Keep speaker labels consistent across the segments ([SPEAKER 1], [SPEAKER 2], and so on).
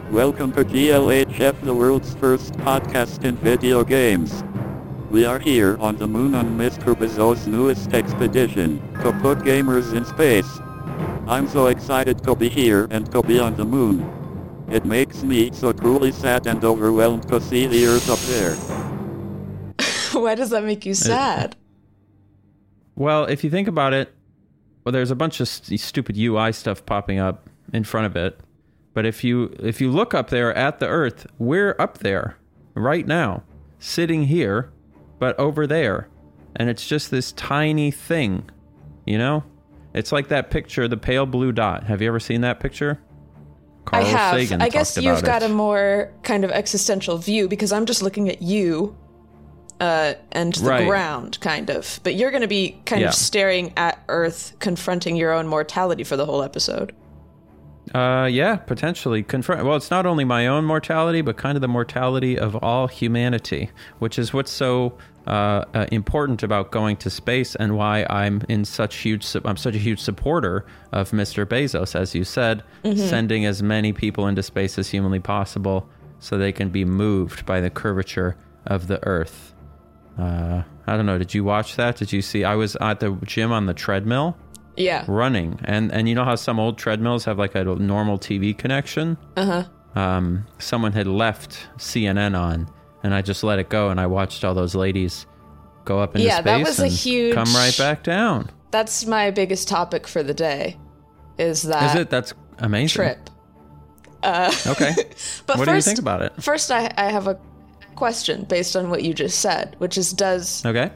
[SPEAKER 1] Welcome to GLHF, the world's first podcast in video games. We are here on the moon on Mr. Bezos' newest expedition, to put gamers in space. I'm so excited to be here and to be on the moon. It makes me so truly sad and overwhelmed to see the Earth up there.
[SPEAKER 2] Why does that make you sad?
[SPEAKER 3] Well, if you think about it, there's a bunch of stupid UI stuff popping up in front of it. But if you look up there at the Earth, we're up there right now, sitting here, but over there. And it's just this tiny thing, you know? It's like that picture, the pale blue dot. Have you ever seen that picture? Carl
[SPEAKER 2] I have.
[SPEAKER 3] Sagan
[SPEAKER 2] I guess
[SPEAKER 3] talked
[SPEAKER 2] you've
[SPEAKER 3] about
[SPEAKER 2] got
[SPEAKER 3] it.
[SPEAKER 2] a more kind of existential view because I'm just looking at you and the
[SPEAKER 3] Right.
[SPEAKER 2] ground, kind of. But you're going to be kind
[SPEAKER 3] Yeah.
[SPEAKER 2] of staring at Earth, confronting your own mortality for the whole episode.
[SPEAKER 3] Yeah, potentially. Well, it's not only my own mortality, but kind of the mortality of all humanity, which is what's so important about going to space and why I'm such a huge supporter of Mr. Bezos, as you said, sending as many people into space as humanly possible so they can be moved by the curvature of the Earth. I don't know. Did you watch that? Did you see? I was at the gym on the treadmill.
[SPEAKER 2] Yeah.
[SPEAKER 3] Running, and you know how some old treadmills have like a normal TV connection? Someone had left CNN on, and I just let it go, and I watched all those ladies go up into
[SPEAKER 2] Yeah,
[SPEAKER 3] space
[SPEAKER 2] that was a
[SPEAKER 3] and
[SPEAKER 2] huge-
[SPEAKER 3] come right back down.
[SPEAKER 2] That's my biggest topic for the day, is that
[SPEAKER 3] Is it? That's amazing.
[SPEAKER 2] trip.
[SPEAKER 3] Okay.
[SPEAKER 2] But
[SPEAKER 3] What do you think about it?
[SPEAKER 2] First, I have a question based on what you just said, which is
[SPEAKER 3] Okay.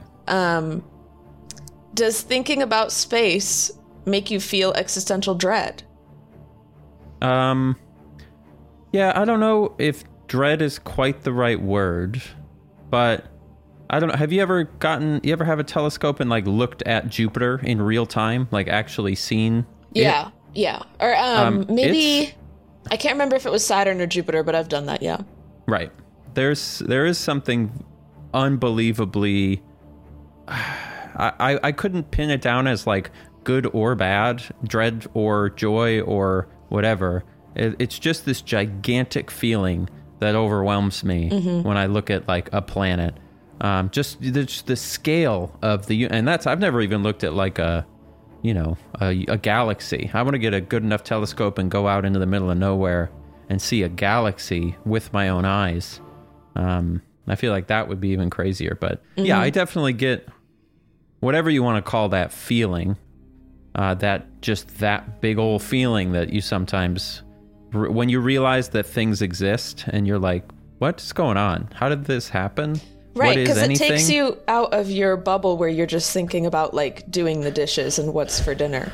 [SPEAKER 2] does thinking about space make you feel existential dread?
[SPEAKER 3] Yeah, I don't know if dread is quite the right word, but I don't know. Have you ever have a telescope and like looked at Jupiter in real time, like actually seen it?
[SPEAKER 2] Yeah. Or maybe I can't remember if it was Saturn or Jupiter, but I've done that, yeah.
[SPEAKER 3] Right. There is something unbelievably I couldn't pin it down as like good or bad, dread or joy or whatever. It's just this gigantic feeling that overwhelms me when I look at like a planet. Just the scale of I've never even looked at like a galaxy. I want to get a good enough telescope and go out into the middle of nowhere and see a galaxy with my own eyes. I feel like that would be even crazier. But yeah, I definitely get whatever you want to call that feeling. That big old feeling that you sometimes, when you realize that things exist and you're like, what's going on? How did this happen?
[SPEAKER 2] Right,
[SPEAKER 3] What is
[SPEAKER 2] because it
[SPEAKER 3] anything?
[SPEAKER 2] takes you out of your bubble where you're just thinking about like doing the dishes and what's for dinner.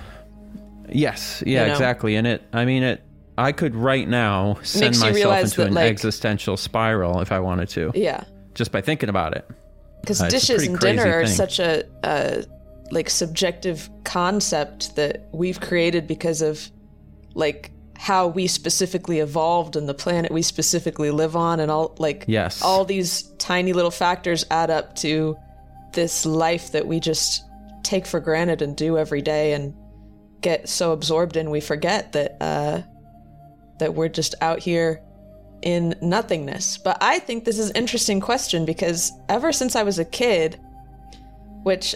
[SPEAKER 3] Yes, yeah,
[SPEAKER 2] You know?
[SPEAKER 3] exactly. And I could right now send
[SPEAKER 2] Makes you
[SPEAKER 3] myself
[SPEAKER 2] realize
[SPEAKER 3] into
[SPEAKER 2] that,
[SPEAKER 3] an
[SPEAKER 2] like-
[SPEAKER 3] existential spiral if I wanted to,
[SPEAKER 2] Yeah.
[SPEAKER 3] just by thinking about it.
[SPEAKER 2] Because
[SPEAKER 3] It's a
[SPEAKER 2] dishes
[SPEAKER 3] pretty
[SPEAKER 2] and
[SPEAKER 3] crazy
[SPEAKER 2] dinner are
[SPEAKER 3] thing.
[SPEAKER 2] such a like subjective concept that we've created because of like how we specifically evolved and the planet we specifically live on, and all
[SPEAKER 3] Yes.
[SPEAKER 2] all these tiny little factors add up to this life that we just take for granted and do every day and get so absorbed in we forget that that we're just out here in nothingness. But I think this is an interesting question because ever since I was a kid, which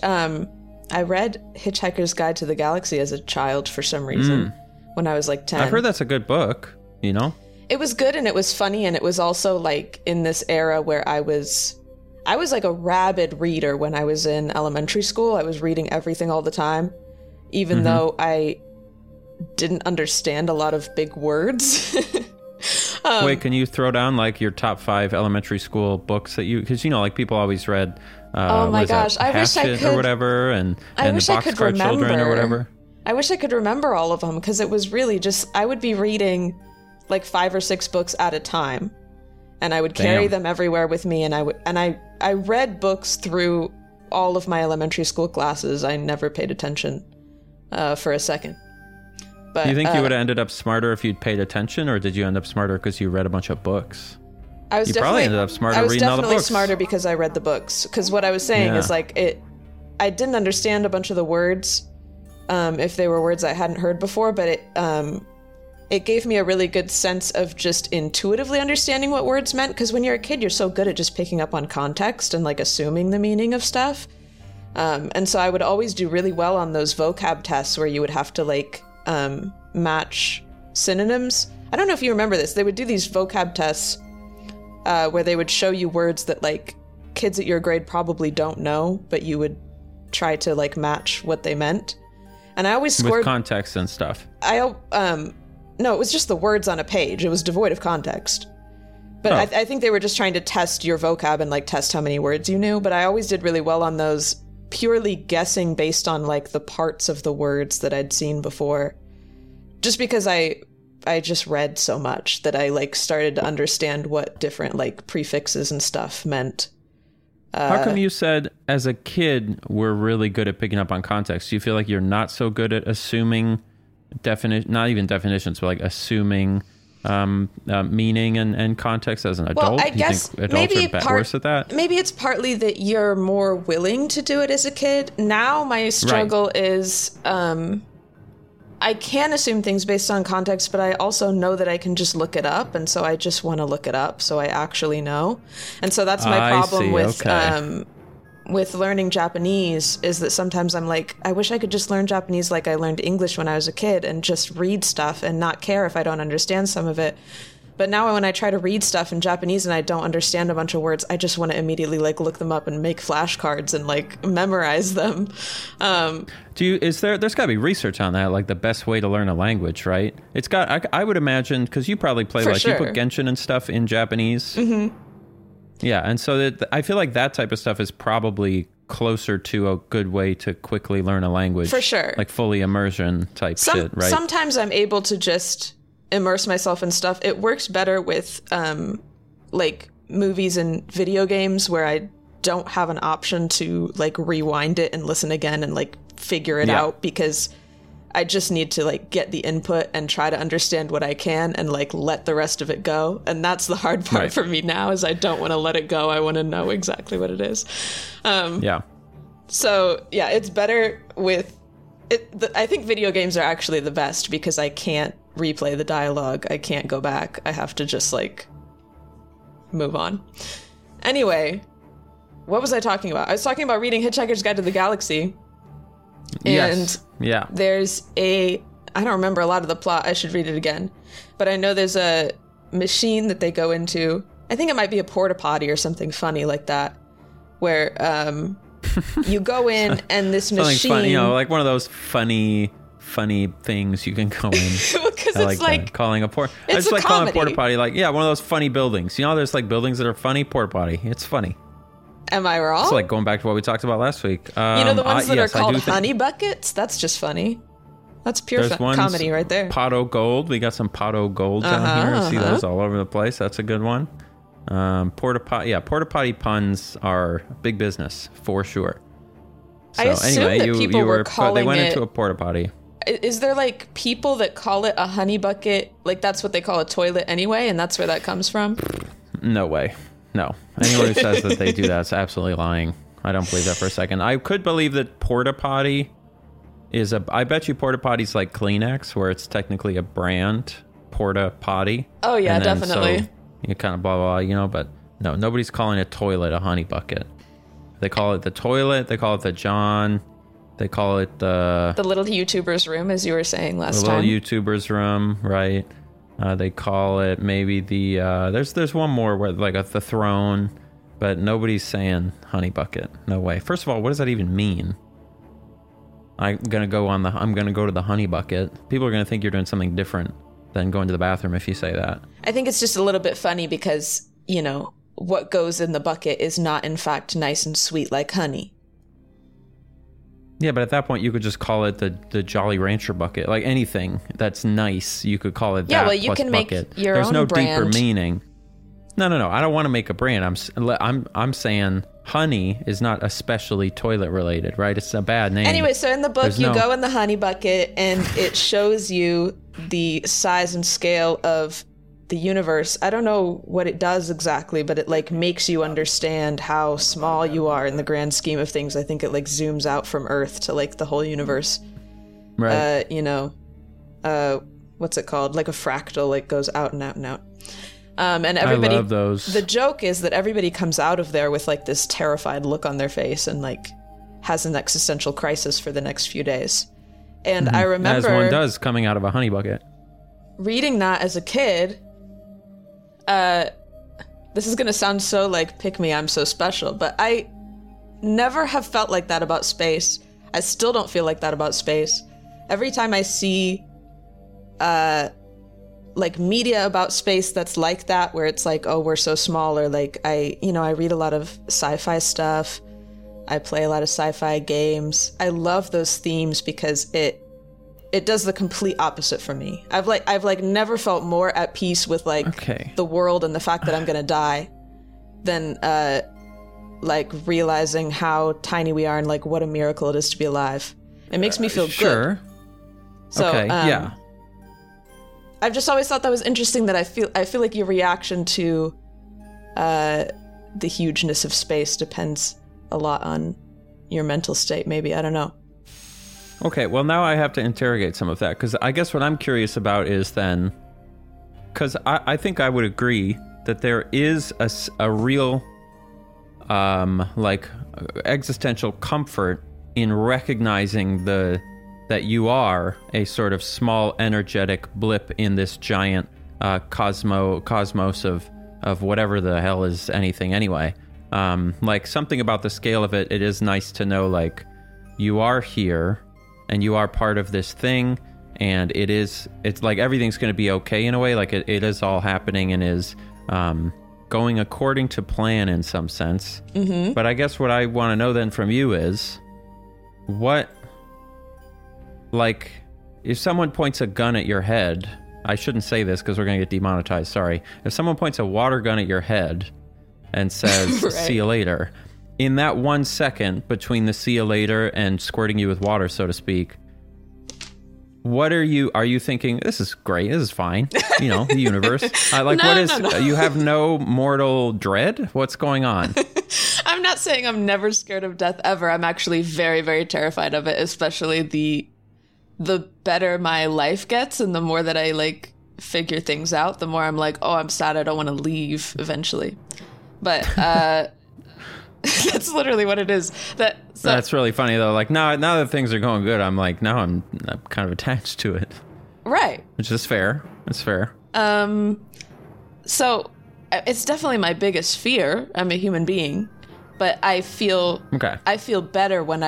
[SPEAKER 2] I read Hitchhiker's Guide to the Galaxy as a child for some reason when I was like 10.
[SPEAKER 3] I've heard that's a good book, you know?
[SPEAKER 2] It was good and it was funny, and it was also like in this era where I was like a rabid reader when I was in elementary school. I was reading everything all the time, even though I didn't understand a lot of big words.
[SPEAKER 3] Wait, can you throw down like your top 5 elementary school books that because like people always read
[SPEAKER 2] Oh my
[SPEAKER 3] what is that,
[SPEAKER 2] gosh, I wish I
[SPEAKER 3] Hatchet
[SPEAKER 2] could-
[SPEAKER 3] or whatever, and
[SPEAKER 2] I
[SPEAKER 3] the
[SPEAKER 2] wish I could
[SPEAKER 3] Boxcar Children or
[SPEAKER 2] remember.
[SPEAKER 3] whatever.
[SPEAKER 2] I wish I could remember all of them because it was really just, I would be reading like 5 or 6 books at a time, and I would carry
[SPEAKER 3] Damn.
[SPEAKER 2] them everywhere with me. And I read books through all of my elementary school classes. I never paid attention for a second. But
[SPEAKER 3] Do you think you would have ended up smarter if you'd paid attention, or did you end up smarter because you read a bunch of books?
[SPEAKER 2] I was
[SPEAKER 3] You
[SPEAKER 2] definitely
[SPEAKER 3] probably ended up smarter reading all the books.
[SPEAKER 2] smarter because I read the books. Because what I was saying
[SPEAKER 3] Yeah.
[SPEAKER 2] is like I didn't understand a bunch of the words if they were words I hadn't heard before, but it gave me a really good sense of just intuitively understanding what words meant, because when you're a kid, you're so good at just picking up on context and like assuming the meaning of stuff. And so I would always do really well on those vocab tests where you would have to like match synonyms. I don't know if you remember this. They would do these vocab tests where they would show you words that like kids at your grade probably don't know, but you would try to like match what they meant. And I always scored
[SPEAKER 3] with context and stuff.
[SPEAKER 2] No, it was just the words on a page. It was devoid of context. But I think they were just trying to test your vocab and like test how many words you knew. But I always did really well on those, purely guessing based on like the parts of the words that I'd seen before. Just because I just read so much that I like started to understand what different like prefixes and stuff meant.
[SPEAKER 3] How come you said as a kid we're really good at picking up on context? Do you feel like you're not so good at assuming not even definitions, but like assuming meaning and context as an adult?
[SPEAKER 2] Well, I guess
[SPEAKER 3] do you think adults are worse at that?
[SPEAKER 2] Maybe it's partly that you're more willing to do it as a kid. Now my struggle is I can assume things based on context, but I also know that I can just look it up, and so I just want to look it up so I actually know. And so that's my problem with learning Japanese, is that sometimes I'm like, I wish I could just learn Japanese like I learned English when I was a kid and just read stuff and not care if I don't understand some of it. But now when I try to read stuff in Japanese and I don't understand a bunch of words, I just want to immediately like look them up and make flashcards and like memorize them.
[SPEAKER 3] There's got to be research on that, like the best way to learn a language, right? It's got, I would imagine, because you probably play you put Genshin and stuff in Japanese. Mm-hmm. Yeah, and so I feel like that type of stuff is probably closer to a good way to quickly learn a language.
[SPEAKER 2] For sure.
[SPEAKER 3] Like fully immersion type shit, right?
[SPEAKER 2] Sometimes I'm able to just immerse myself in stuff. It works better with like movies and video games where I don't have an option to like rewind it and listen again and like figure it out, because I just need to like get the input and try to understand what I can and like let the rest of it go. And that's the hard part for me now, is I don't want to let it go. I want to know exactly what it is. So yeah, it's better with it. I think video games are actually the best because I can't replay the dialogue. I can't go back. I have to just like move on. Anyway, what was I talking about? I was talking about reading Hitchhiker's Guide to the Galaxy. And there's I don't remember a lot of the plot. I should read it again. But I know there's a machine that they go into. I think it might be a porta potty or something funny like that, where you go in and this machine,
[SPEAKER 3] funny, like one of those funny things you can go in.
[SPEAKER 2] Because it's like
[SPEAKER 3] calling a porta. I just like calling a porta potty, like one of those funny buildings. There's like buildings that are funny. Porta potty, it's funny.
[SPEAKER 2] Am I wrong?
[SPEAKER 3] It's like going back to what we talked about last week.
[SPEAKER 2] The ones that are called honey buckets? That's just funny. That's pure comedy right there.
[SPEAKER 3] Pot o' gold. We got some pot o' gold down here. I see those all over the place. That's a good one. Porta potty puns are big business for sure. So
[SPEAKER 2] I assume
[SPEAKER 3] anyway,
[SPEAKER 2] that people were calling
[SPEAKER 3] they went
[SPEAKER 2] it,
[SPEAKER 3] into a porta potty.
[SPEAKER 2] Is there like people that call it a honey bucket? Like that's what they call a toilet anyway, and that's where that comes from?
[SPEAKER 3] No way. No. Anyone who says that they do that's absolutely lying. I don't believe that for a second. I could believe that porta potty is I bet you porta potty's like Kleenex, where it's technically a brand, porta potty.
[SPEAKER 2] Oh yeah, definitely.
[SPEAKER 3] So you kind of blah, blah, but no, nobody's calling a toilet a honey bucket. They call it the toilet. They call it the John. They call it the
[SPEAKER 2] little YouTuber's room, as you were saying last
[SPEAKER 3] time. The little
[SPEAKER 2] YouTuber's
[SPEAKER 3] room, right? They call it maybe the there's one more where like the throne, but nobody's saying honey bucket. No way. First of all, what does that even mean? I'm gonna go to the honey bucket. People are gonna think you're doing something different than going to the bathroom if you say that.
[SPEAKER 2] I think it's just a little bit funny because what goes in the bucket is not in fact nice and sweet like honey.
[SPEAKER 3] Yeah, but at that point, you could just call it the Jolly Rancher bucket. Like anything that's nice, you could call it that.
[SPEAKER 2] Yeah, well, you can
[SPEAKER 3] bucket.
[SPEAKER 2] Make your
[SPEAKER 3] There's
[SPEAKER 2] own
[SPEAKER 3] no
[SPEAKER 2] brand.
[SPEAKER 3] deeper meaning. No. I don't want to make a brand. I'm saying honey is not especially toilet related, right? It's a bad name.
[SPEAKER 2] Anyway, so in the book, you go in the honey bucket, and it shows you the size and scale of the universe. I don't know what it does exactly, but it like makes you understand how small you are in the grand scheme of things. I think it like zooms out from Earth to like the whole universe.
[SPEAKER 3] Right.
[SPEAKER 2] what's it called? Like a fractal, like goes out and out and out. And everybody,
[SPEAKER 3] I love those.
[SPEAKER 2] The joke is that everybody comes out of there with like this terrified look on their face and like has an existential crisis for the next few days. And I remember,
[SPEAKER 3] as one does, coming out of a honey bucket.
[SPEAKER 2] Reading that as a kid. This is gonna sound so like pick me, I'm so special, but I never have felt like that about space. I still don't feel like that about space. Every time I see like media about space that's like that, where it's like, oh, we're so small, or like I read a lot of sci-fi stuff. I play a lot of sci-fi games. I love those themes because it does the complete opposite for me. I've never felt more at peace with like the world and the fact that I'm gonna die than like realizing how tiny we are and like what a miracle it is to be alive. It makes me feel good. So,
[SPEAKER 3] yeah.
[SPEAKER 2] I've just always thought that was interesting, that I feel like your reaction to the hugeness of space depends a lot on your mental state, maybe. I don't know.
[SPEAKER 3] Okay, well, now I have to interrogate some of that, because I guess what I'm curious about is then, because I think I would agree that there is a real like existential comfort in recognizing that you are a sort of small energetic blip in this giant cosmos of whatever the hell is anything anyway. Like something about the scale of it is nice to know, like you are here and you are part of this thing, and it's like everything's going to be okay in a way, like it is all happening and is going according to plan in some sense. Mm-hmm. But I guess what I want to know then from you is, what, like, if someone points a gun at your head, I shouldn't say this because we're going to get demonetized, sorry. If someone points a water gun at your head and says, right, see you later, in that 1 second between the see you later and squirting you with water, so to speak, what are you thinking? This is great, this is fine, the universe. No. You have no mortal dread? What's going on?
[SPEAKER 2] I'm not saying I'm never scared of death ever. I'm actually very, very terrified of it, especially the better my life gets and the more that I like figure things out, the more I'm like, oh, I'm sad, I don't want to leave eventually. But that's literally what it is. That's
[SPEAKER 3] really funny though. Like now that things are going good, I'm like, now I'm kind of attached to it.
[SPEAKER 2] Right.
[SPEAKER 3] Which is fair. It's fair.
[SPEAKER 2] So it's definitely my biggest fear. I'm a human being, but I feel better when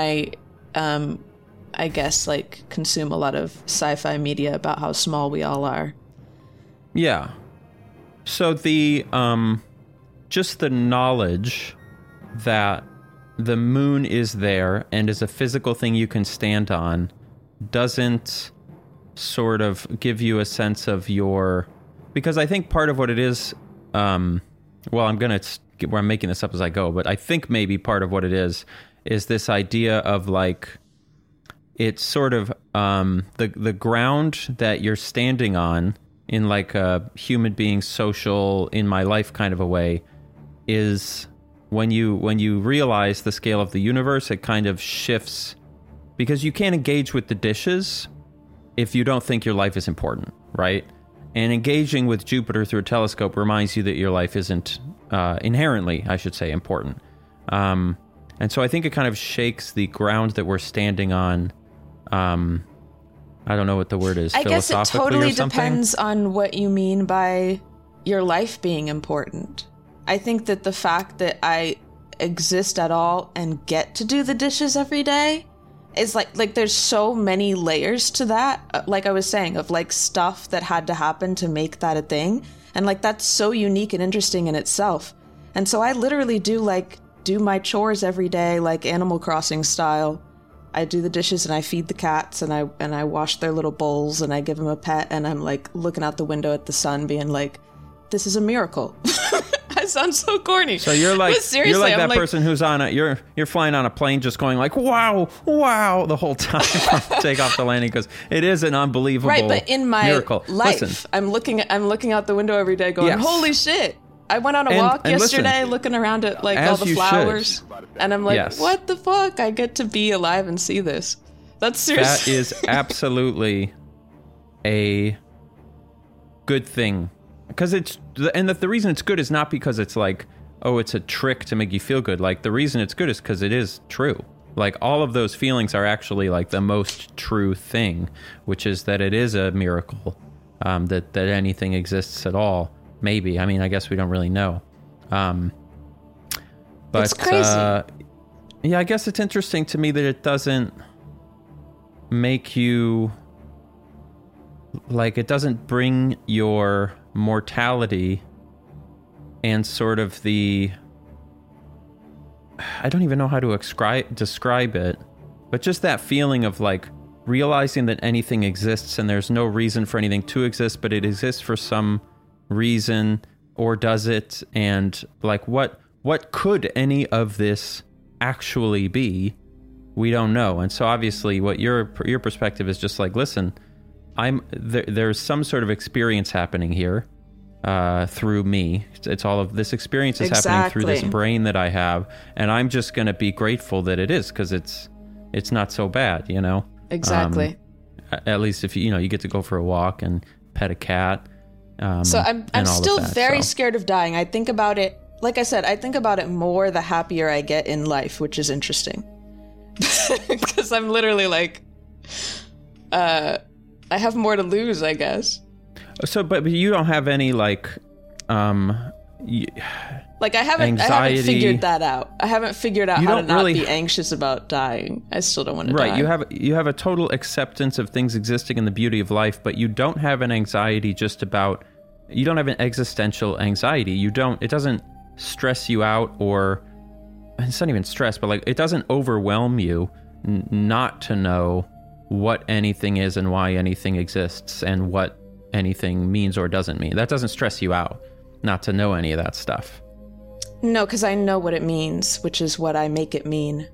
[SPEAKER 2] I guess like consume a lot of sci-fi media about how small we all are.
[SPEAKER 3] Yeah. So the just the knowledge that the moon is there and is a physical thing you can stand on doesn't sort of give you a sense of your, because I think part of what it is, I'm making this up as I go, but I think maybe part of what it is this idea of like, it's sort of the ground that you're standing on in like a human being social in my life kind of a way is when you realize the scale of the universe, it kind of shifts, because you can't engage with the dishes if you don't think your life is important, right? And engaging with Jupiter through a telescope reminds you that your life isn't inherently, I should say, important. And so I think it kind of shakes the ground that we're standing on. I don't know what the word is.
[SPEAKER 2] I guess it totally depends on what you mean by your life being important. I think that the fact that I exist at all and get to do the dishes every day is like there's so many layers to that. Like I was saying, of like stuff that had to happen to make that a thing. And like that's so unique and interesting in itself. And so I literally do my chores every day, like Animal Crossing style. I do the dishes and I feed the cats and I wash their little bowls and I give them a pet, and I'm like looking out the window at the sun being like, this is a miracle. I sound so corny.
[SPEAKER 3] So you're like that person who's on you're flying on a plane just going like, wow the whole time from takeoff to landing, because it is an unbelievable miracle.
[SPEAKER 2] Right, but in my life, I'm looking out the window every day going, yes, holy shit. I went on a walk yesterday looking around at like all the flowers, and I'm like, yes, what the fuck? I get to be alive and see this. That's seriously.
[SPEAKER 3] That is absolutely a good thing. Because the reason it's good is not because it's like, oh, it's a trick to make you feel good. Like, the reason it's good is because it is true. Like, all of those feelings are actually like the most true thing, which is that it is a miracle that anything exists at all. Maybe. I mean, I guess we don't really know. But
[SPEAKER 2] it's crazy.
[SPEAKER 3] Yeah, I guess it's interesting to me that it doesn't make you, like, it doesn't bring your mortality and sort of I don't even know how to describe it, but just that feeling of like realizing that anything exists and there's no reason for anything to exist, but it exists for some reason, or does it? And like, what could any of this actually be? We don't know. And so obviously what your perspective is just like, listen, there's some sort of experience happening here through me. It's all of this experience is happening through this brain that I have, and I'm just going to be grateful that it is, because it's not so bad, you know?
[SPEAKER 2] Exactly.
[SPEAKER 3] At least if you get to go for a walk and pet a cat.
[SPEAKER 2] So I'm still very scared of dying. I think about it, like I said, I think about it more the happier I get in life, which is interesting. Because I'm literally like, I have more to lose, I guess. So,
[SPEAKER 3] but you don't have any like
[SPEAKER 2] I haven't figured that out. I haven't figured out how to not be anxious about dying. I still don't want to die.
[SPEAKER 3] Right, you have a total acceptance of things existing and the beauty of life, but you don't have an anxiety you don't have an existential anxiety. It doesn't stress you out, or it's not even stress, but like, it doesn't overwhelm you not to know what anything is and why anything exists and what anything means or doesn't mean. That doesn't stress you out not to know any of that stuff.
[SPEAKER 2] No, because I know what it means, which is what I make it mean.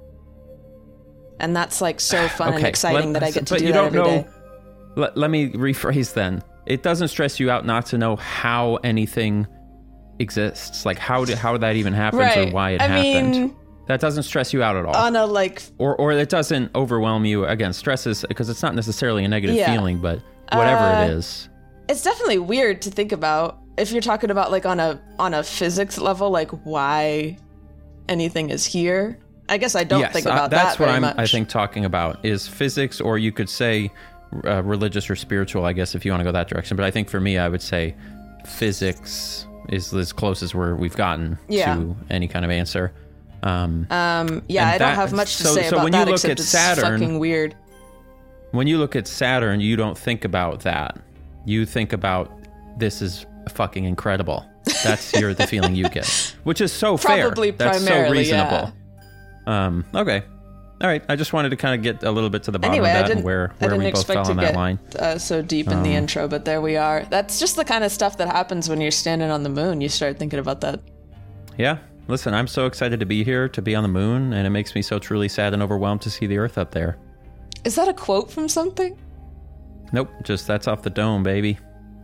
[SPEAKER 2] And that's like so fun and exciting that I get to do that every day.
[SPEAKER 3] Let me rephrase then. It doesn't stress you out not to know how anything exists, like how that even happens, or why it happened. Mean, that doesn't stress you out at all.
[SPEAKER 2] On a like,
[SPEAKER 3] or it doesn't overwhelm you. Again, stress is, because it's not necessarily a negative feeling, but whatever it is.
[SPEAKER 2] It's definitely weird to think about if you're talking about like on a physics level, like why anything is here. I guess I don't think about that very much.
[SPEAKER 3] That's what I think talking about is physics, or you could say religious or spiritual, I guess, if you want to go that direction. But I think for me, I would say physics is as close as we've gotten to any kind of answer.
[SPEAKER 2] I don't have much to say about that, except it's fucking weird.
[SPEAKER 3] When you look at Saturn, you don't think about that. You think about, this is fucking incredible. That's the feeling you get, which is so fair.
[SPEAKER 2] Probably
[SPEAKER 3] that's
[SPEAKER 2] primarily,
[SPEAKER 3] so reasonable. Yeah. Okay. All right. I just wanted to kind of get a little bit to the bottom of that and where we both fell on that line.
[SPEAKER 2] So deep in the intro, but there we are. That's just the kind of stuff that happens when you're standing on the moon. You start thinking about that.
[SPEAKER 3] Yeah. Listen, I'm so excited to be here, to be on the moon, and it makes me so truly sad and overwhelmed to see the Earth up there.
[SPEAKER 2] Is that a quote from something?
[SPEAKER 3] Nope. Just that's off the dome, baby.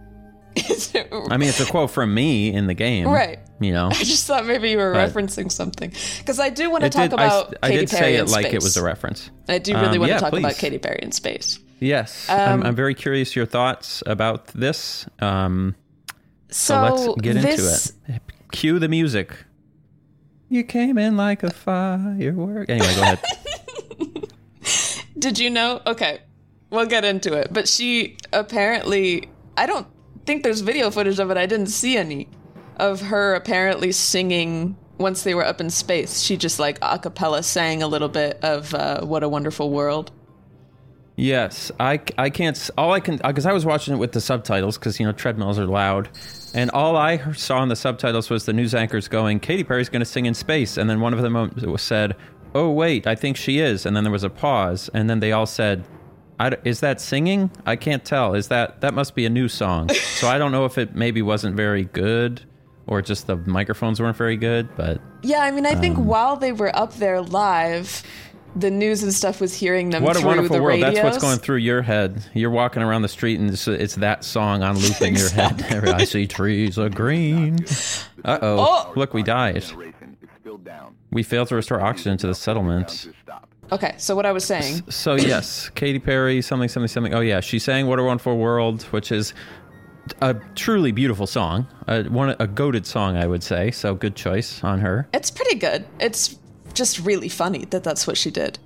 [SPEAKER 3] I mean, it's a quote from me in the game.
[SPEAKER 2] Right.
[SPEAKER 3] You know?
[SPEAKER 2] I just thought maybe you were referencing something. Because I do want to talk about Katy Perry in space. I did say it
[SPEAKER 3] like it was a reference.
[SPEAKER 2] I do really want to talk about Katy Perry in space.
[SPEAKER 3] Yes. I'm very curious your thoughts about this. So let's get into it. Cue the music. You came in like a firework. Anyway, go ahead.
[SPEAKER 2] Did you know? Okay. We'll get into it. But she apparently... I don't think there's video footage of it. I didn't see any of her apparently singing once they were up in space. She just like a cappella sang a little bit of What a Wonderful World.
[SPEAKER 3] Yes, I can't, because I was watching it with the subtitles, because, treadmills are loud, and all I saw in the subtitles was the news anchors going, Katy Perry's going to sing in space, and then one of them said, oh wait, I think she is, and then there was a pause, and then they all said, is that singing? I can't tell. That must be a new song. So I don't know if it maybe wasn't very good, or just the microphones weren't very good, but...
[SPEAKER 2] Yeah, I mean, I think while they were up there live, the news and stuff was hearing them through the radios.
[SPEAKER 3] What a wonderful world. That's what's going through your head. You're walking around the street and it's that song on loop in your head. I see trees are green. Uh-oh. Oh. Look, we died. We failed to restore oxygen to the settlement.
[SPEAKER 2] Okay, so what I was saying.
[SPEAKER 3] So yes, Katy Perry, something. Oh yeah, she sang What a Wonderful World, which is a truly beautiful song, a goated song, I would say. So good choice on her.
[SPEAKER 2] It's pretty good. It's just really funny that that's what she did.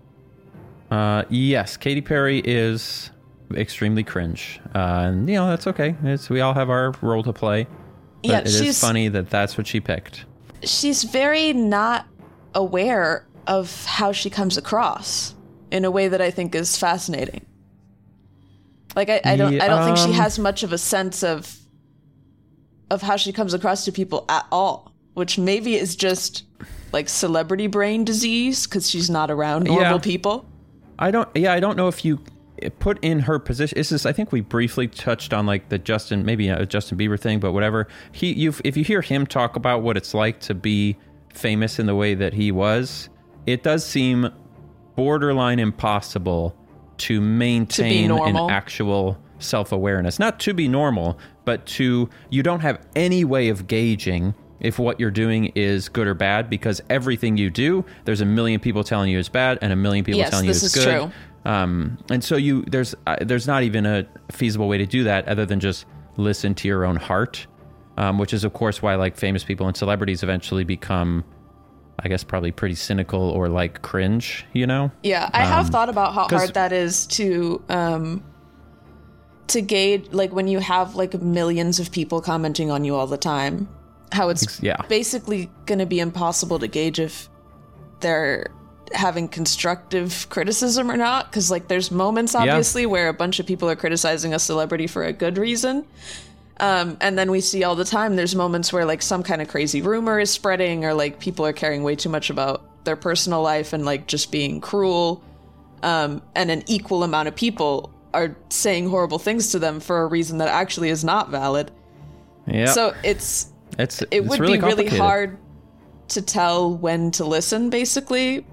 [SPEAKER 3] Yes, Katy Perry is extremely cringe, and that's okay. We all have our role to play. But
[SPEAKER 2] Yeah,
[SPEAKER 3] it is funny that that's what she picked.
[SPEAKER 2] She's very not aware of how she comes across in a way that I think is fascinating. Like I don't think she has much of a sense of how she comes across to people at all, which maybe is just like celebrity brain disease because she's not around normal people. I don't
[SPEAKER 3] know if you put in her position. I think we briefly touched on like the Justin Bieber thing, but whatever. If you hear him talk about what it's like to be famous in the way that he was, it does seem borderline impossible to maintain an actual self-awareness. Not to be normal, but you don't have any way of gauging if what you're doing is good or bad, because everything you do, there's a million people telling you it's bad and a million people telling you it's good. Yes, this is true. And so there's not even a feasible way to do that other than just listen to your own heart, which is of course why like famous people and celebrities eventually become, I guess, probably pretty cynical or like cringe, Yeah,
[SPEAKER 2] I have thought about how hard that is to gauge, like when you have like millions of people commenting on you all the time, how it's basically going to be impossible to gauge if they're having constructive criticism or not, because like there's moments obviously where a bunch of people are criticizing a celebrity for a good reason. And then we see all the time, there's moments where like some kind of crazy rumor is spreading or like people are caring way too much about their personal life and like just being cruel. And an equal amount of people are saying horrible things to them for a reason that actually is not valid. Yeah. So it would be really hard to tell when to listen, basically.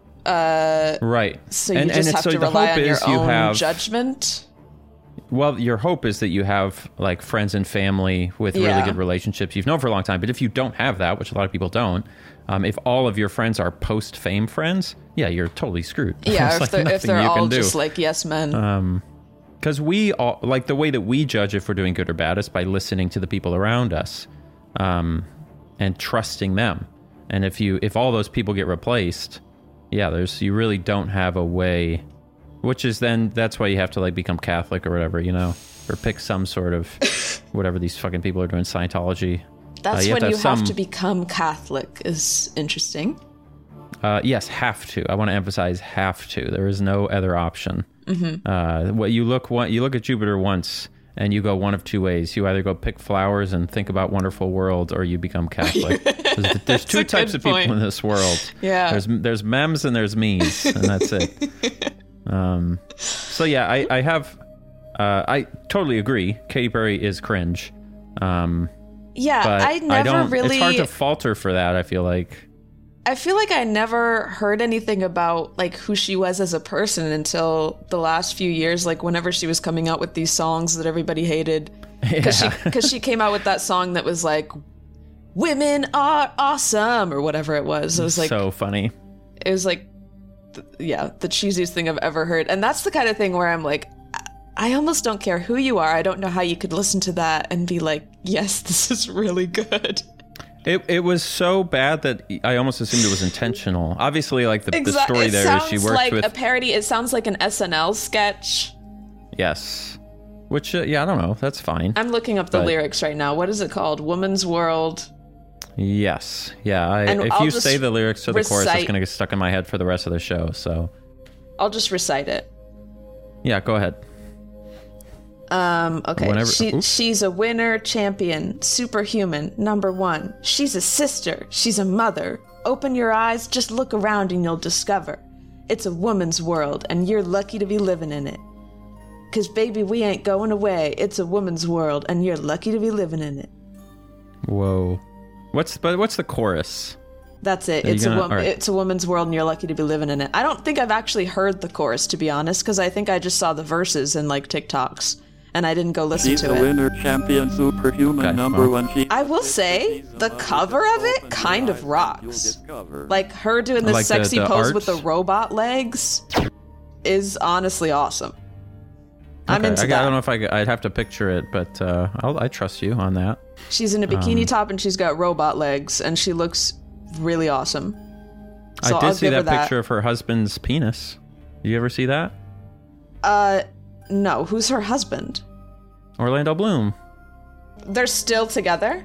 [SPEAKER 3] Right.
[SPEAKER 2] So you just have to rely on your own judgment.
[SPEAKER 3] Well, your hope is that you have like friends and family with really good relationships you've known for a long time. But if you don't have that, which a lot of people don't, if all of your friends are post-fame friends, you're totally screwed.
[SPEAKER 2] Yeah, if they're all just like yes men.
[SPEAKER 3] Because we all, like the way that we judge if we're doing good or bad is by listening to the people around us, and trusting them. And if all those people get replaced, you really don't have a way. Which is that's why you have to like become Catholic or whatever, or pick some sort of whatever these fucking people are doing, Scientology.
[SPEAKER 2] That's when you have to become Catholic is interesting.
[SPEAKER 3] Yes, have to. I want to emphasize have to. There is no other option. Mm-hmm. You look at Jupiter once and you go one of two ways. You either go pick flowers and think about wonderful world, or you become Catholic. There's two types of people in this world.
[SPEAKER 2] Yeah.
[SPEAKER 3] There's memes and there's me's, and that's it. So yeah, I totally agree. Katy Perry is cringe. But
[SPEAKER 2] I never really.
[SPEAKER 3] It's hard to falter for that. I feel like
[SPEAKER 2] I never heard anything about like who she was as a person until the last few years. Like whenever she was coming out with these songs that everybody hated, because she came out with that song that was like "Women are awesome" or whatever it was. It was like
[SPEAKER 3] so funny.
[SPEAKER 2] It was like. The cheesiest thing I've ever heard. And that's the kind of thing where I'm like, I almost don't care who you are. I don't know how you could listen to that and be like, yes, this is really good.
[SPEAKER 3] It was so bad that I almost assumed it was intentional. Obviously, like the story there is she worked
[SPEAKER 2] like
[SPEAKER 3] with...
[SPEAKER 2] a parody. It sounds like an SNL sketch.
[SPEAKER 3] Yes. Which, I don't know. That's fine.
[SPEAKER 2] I'm looking up the lyrics right now. What is it called? Woman's World...
[SPEAKER 3] Yes. Yeah. If you say the lyrics to the chorus, it's going to get stuck in my head for the rest of the show. So
[SPEAKER 2] I'll just recite it.
[SPEAKER 3] Yeah, go ahead.
[SPEAKER 2] Okay. She's a winner, champion, superhuman, number one. She's a sister. She's a mother. Open your eyes, just look around and you'll discover. It's a woman's world and you're lucky to be living in it. 'Cause baby, we ain't going away. It's a woman's world and you're lucky to be living in it.
[SPEAKER 3] Whoa. What's the chorus?
[SPEAKER 2] That's it. It's a woman's world and you're lucky to be living in it. I don't think I've actually heard the chorus, to be honest, because I think I just saw the verses in like TikToks and I didn't go listen to it.
[SPEAKER 1] She's a winner, champion, superhuman, number one.
[SPEAKER 2] I will say the cover of it kind of rocks. Like her doing this sexy pose with the robot legs is honestly awesome. I'm into
[SPEAKER 3] I
[SPEAKER 2] that.
[SPEAKER 3] don't know if I'd have to picture it, but I trust you on that.
[SPEAKER 2] She's in a bikini top and she's got robot legs and she looks really awesome. So
[SPEAKER 3] I did
[SPEAKER 2] I'll
[SPEAKER 3] see
[SPEAKER 2] give her
[SPEAKER 3] that picture of her husband's penis. You ever see that?
[SPEAKER 2] No. Who's her husband?
[SPEAKER 3] Orlando Bloom.
[SPEAKER 2] They're still together?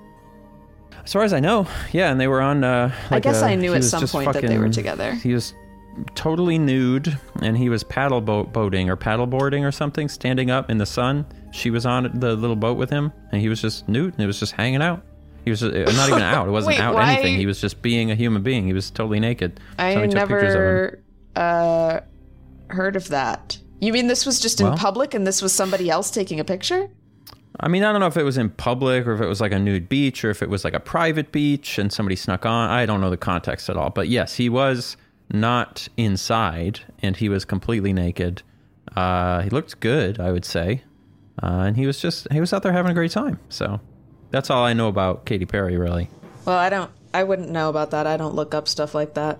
[SPEAKER 3] As far as I know, yeah, and they were on.
[SPEAKER 2] I guess I knew at some point that they were together.
[SPEAKER 3] He was totally nude, and he was boating or paddleboarding or something, standing up in the sun. She was on the little boat with him, and he was just nude, and it was just hanging out. He was just, not even out. It wasn't
[SPEAKER 2] Wait,
[SPEAKER 3] out
[SPEAKER 2] why?
[SPEAKER 3] anything. He was just being a human being. He was totally naked.
[SPEAKER 2] I
[SPEAKER 3] Somebody took pictures of him.
[SPEAKER 2] never heard of that. You mean this was just in public and this was somebody else taking a picture?
[SPEAKER 3] I mean, I don't know if it was in public or if it was like a nude beach or if it was like a private beach and somebody snuck on. I don't know the context at all. But yes, he was not inside and he was completely naked. He looked good, I would say. And he was out there having a great time. So that's all I know about Katy Perry, really.
[SPEAKER 2] Well, I wouldn't know about that. I don't look up stuff like that.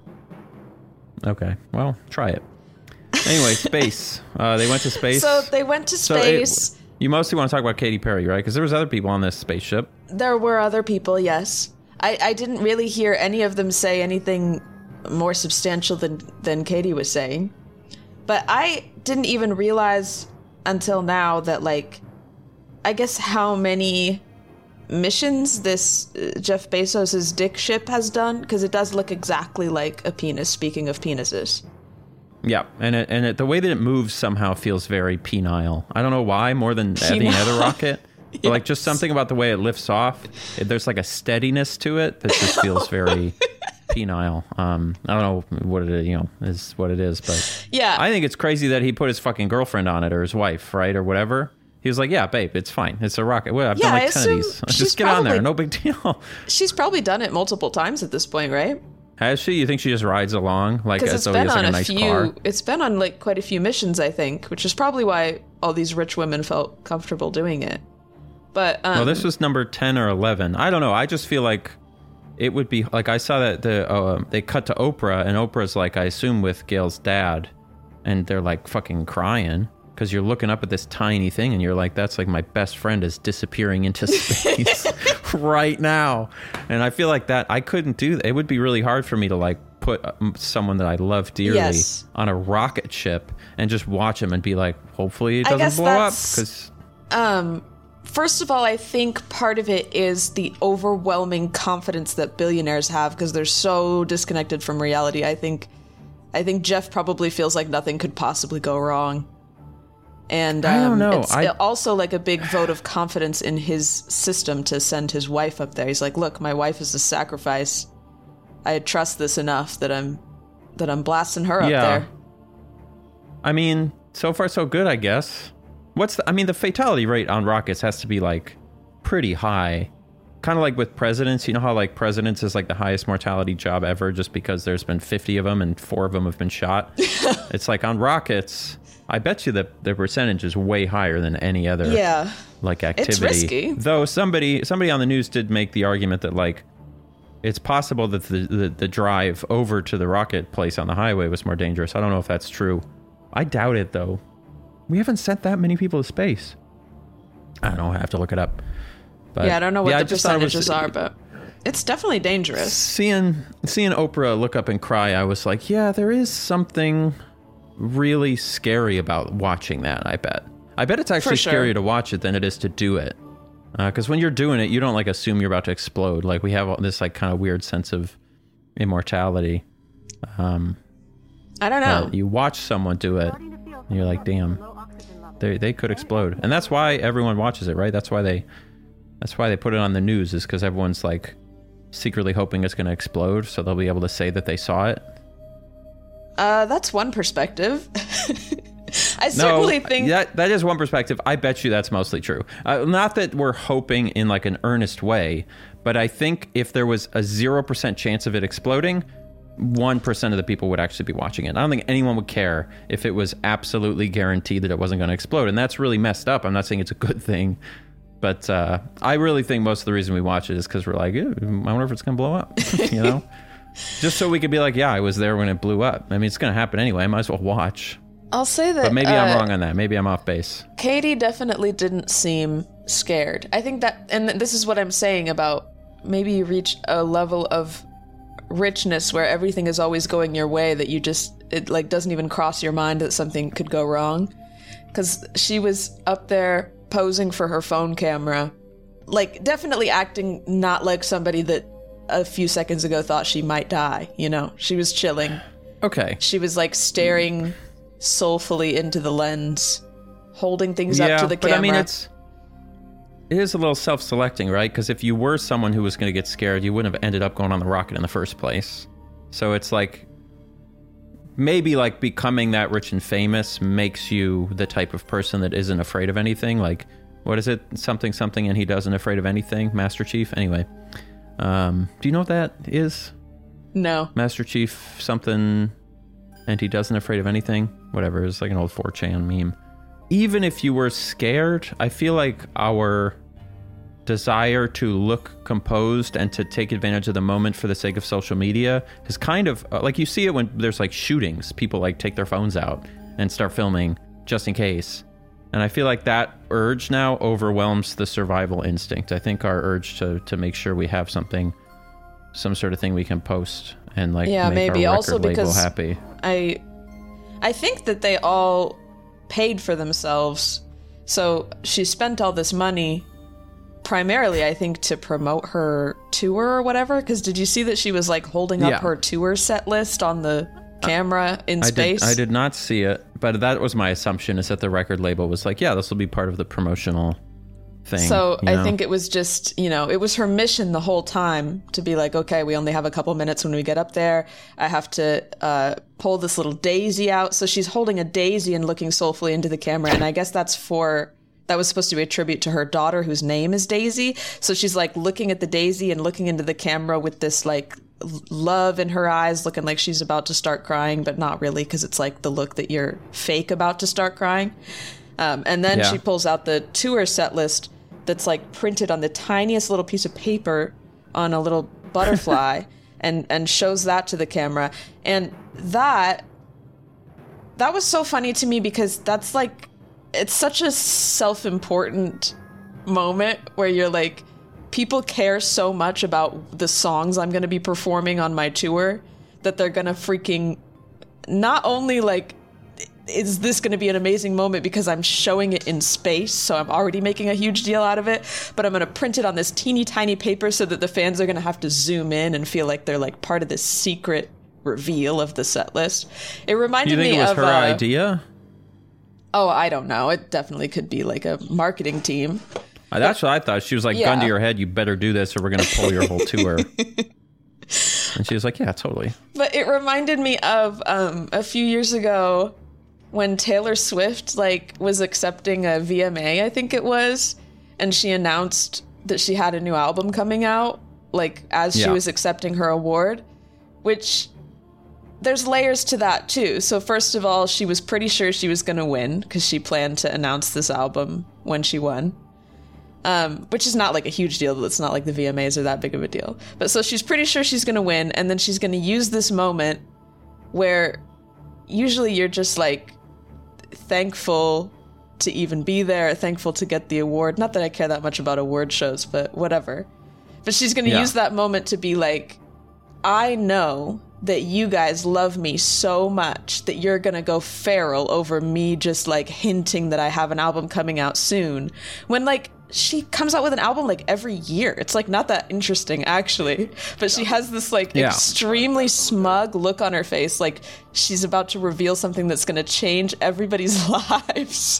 [SPEAKER 3] Okay, well, try it. Anyway, space. They went to space.
[SPEAKER 2] So they went to space.
[SPEAKER 3] You mostly want to talk about Katy Perry, right? Because there was other people on this spaceship.
[SPEAKER 2] There were other people, yes. I didn't really hear any of them say anything more substantial than Katy was saying. But I didn't even realize until now that, like, I guess how many missions this Jeff Bezos's dick ship has done, because it does look exactly like a penis, speaking of penises.
[SPEAKER 3] Yeah, and the way that it moves somehow feels very penile. I don't know why, more than any other rocket. But yes. Like just something about the way it lifts off. There's like a steadiness to it that just feels very penile. I don't know what it is, is what it is, but
[SPEAKER 2] yeah,
[SPEAKER 3] I think it's crazy that he put his fucking girlfriend on it or his wife, right, or whatever. He was like, "Yeah, babe, it's fine. It's a rocket. Well, I've done like 10 of these. Just get on there. No big deal."
[SPEAKER 2] She's probably done it multiple times at this point, right?
[SPEAKER 3] Has she? You think she just rides along like as though he has like a nice car?
[SPEAKER 2] It's been on like quite a few missions, I think, which is probably why all these rich women felt comfortable doing it. But
[SPEAKER 3] well, this was number 10 or 11. I don't know. I just feel like it would be like I saw that they cut to Oprah, and Oprah's like, I assume with Gail's dad, and they're like fucking crying because you're looking up at this tiny thing, and you're like, that's like my best friend is disappearing into space right now. And I feel like that I couldn't do that. It would be really hard for me to like put someone that I love dearly on a rocket ship and just watch him and be like, hopefully it doesn't blow up. Because
[SPEAKER 2] first of all, I think part of it is the overwhelming confidence that billionaires have because they're so disconnected from reality. I think Jeff probably feels like nothing could possibly go wrong. And
[SPEAKER 3] I don't know.
[SPEAKER 2] It's also like a big vote of confidence in his system to send his wife up there. He's like, look, my wife is a sacrifice. I trust this enough that I'm blasting her up there.
[SPEAKER 3] I mean, so far so good, I guess. The fatality rate on rockets has to be like pretty high. Kind of like with presidents, you know how like presidents is like the highest mortality job ever just because there's been 50 of them and 4 of them have been shot. It's like on rockets, I bet you that the percentage is way higher than any other like activity.
[SPEAKER 2] It's risky.
[SPEAKER 3] Though somebody on the news did make the argument that like it's possible that the drive over to the rocket place on the highway was more dangerous. I don't know if that's true. I doubt it though. We haven't sent that many people to space. I don't know. I have to look it up. But,
[SPEAKER 2] I don't know what the percentages are, but it's definitely dangerous.
[SPEAKER 3] Seeing Oprah look up and cry, I was like, yeah, there is something really scary about watching that, I bet it's actually scarier to watch it than it is to do it. Because when you're doing it, you don't like assume you're about to explode. Like we have this like kind of weird sense of immortality.
[SPEAKER 2] I don't know.
[SPEAKER 3] You watch someone do it, and you're like, damn, they could explode. And that's why everyone watches it, right? That's why they put it on the news, is because everyone's like secretly hoping it's going to explode, so they'll be able to say that they saw it.
[SPEAKER 2] That's one perspective. I certainly think
[SPEAKER 3] that is one perspective. I bet you that's mostly true. Not that we're hoping in like an earnest way, but I think if there was a 0% chance of it exploding, 1% of the people would actually be watching it. I don't think anyone would care if it was absolutely guaranteed that it wasn't going to explode, and that's really messed up. I'm not saying it's a good thing, but I really think most of the reason we watch it is because we're like, I wonder if it's going to blow up, you know? Just so we could be like, yeah, I was there when it blew up. I mean, it's going to happen anyway. I might as well watch.
[SPEAKER 2] I'll say that.
[SPEAKER 3] But maybe I'm wrong on that. Maybe I'm off base.
[SPEAKER 2] Katie definitely didn't seem scared. I think that, and this is what I'm saying about maybe you reach a level of richness where everything is always going your way that it like doesn't even cross your mind that something could go wrong. Because she was up there posing for her phone camera, like definitely acting not like somebody that a few seconds ago thought she might die, you know? She was chilling.
[SPEAKER 3] Okay.
[SPEAKER 2] She was like staring soulfully into the lens, holding things up to the camera.
[SPEAKER 3] But I mean, it is a little self-selecting, right? Because if you were someone who was going to get scared, you wouldn't have ended up going on the rocket in the first place. So it's like, maybe like becoming that rich and famous makes you the type of person that isn't afraid of anything. Like, what is it? Something, and he doesn't afraid of anything? Master Chief? Anyway. Do you know what that is?
[SPEAKER 2] No.
[SPEAKER 3] Master Chief something, and he doesn't afraid of anything? Whatever, it's like an old 4chan meme. Even if you were scared, I feel like our desire to look composed and to take advantage of the moment for the sake of social media is kind of, like you see it when there's like shootings. People like take their phones out and start filming just in case. And I feel like that urge now overwhelms the survival instinct. I think our urge to make sure we have some sort of thing we can post and like make
[SPEAKER 2] maybe
[SPEAKER 3] our
[SPEAKER 2] also
[SPEAKER 3] record label
[SPEAKER 2] because
[SPEAKER 3] happy.
[SPEAKER 2] I think that they all paid for themselves. So she spent all this money primarily, I think, to promote her tour or whatever. Because did you see that she was like holding up her tour set list on the camera in space?
[SPEAKER 3] I did not see it, but that was my assumption, is that the record label was like, yeah, this will be part of the promotional thing.
[SPEAKER 2] So I think it was just, it was her mission the whole time to be like, okay, we only have a couple minutes when we get up there. I have to pull this little daisy out. So she's holding a daisy and looking soulfully into the camera. And I guess that was supposed to be a tribute to her daughter, whose name is Daisy. So she's like looking at the daisy and looking into the camera with this like love in her eyes, looking like she's about to start crying, but not really, because it's like the look that you're fake about to start crying. And then she pulls out the tour set list that's like printed on the tiniest little piece of paper on a little butterfly and shows that to the camera. And that was so funny to me, because that's like, it's such a self-important moment where you're like, people care so much about the songs I'm going to be performing on my tour that they're going to freaking not only like, is this going to be an amazing moment because I'm showing it in space, so I'm already making a huge deal out of it, but I'm going to print it on this teeny tiny paper so that the fans are going to have to zoom in and feel like they're like part of this secret reveal of the set list. It reminded me of...
[SPEAKER 3] You think it was her idea?
[SPEAKER 2] Oh, I don't know. It definitely could be like a marketing team.
[SPEAKER 3] That's what I thought. She was like, gun to your head, you better do this or we're going to pull your whole tour. And she was like, yeah, totally.
[SPEAKER 2] But it reminded me of a few years ago when Taylor Swift like was accepting a VMA, I think it was, and she announced that she had a new album coming out, like as she was accepting her award, which there's layers to that too. So first of all, she was pretty sure she was going to win because she planned to announce this album when she won. Which is not like a huge deal. It's not like the VMAs are that big of a deal. But so she's pretty sure she's going to win, and then she's going to use this moment where usually you're just like thankful to even be there, thankful to get the award. Not that I care that much about award shows, but whatever. But she's going to use that moment to be like, I know that you guys love me so much that you're going to go feral over me just like hinting that I have an album coming out soon. When like she comes out with an album like every year. It's like not that interesting actually, but she has this like extremely smug look on her face, like she's about to reveal something that's going to change everybody's lives.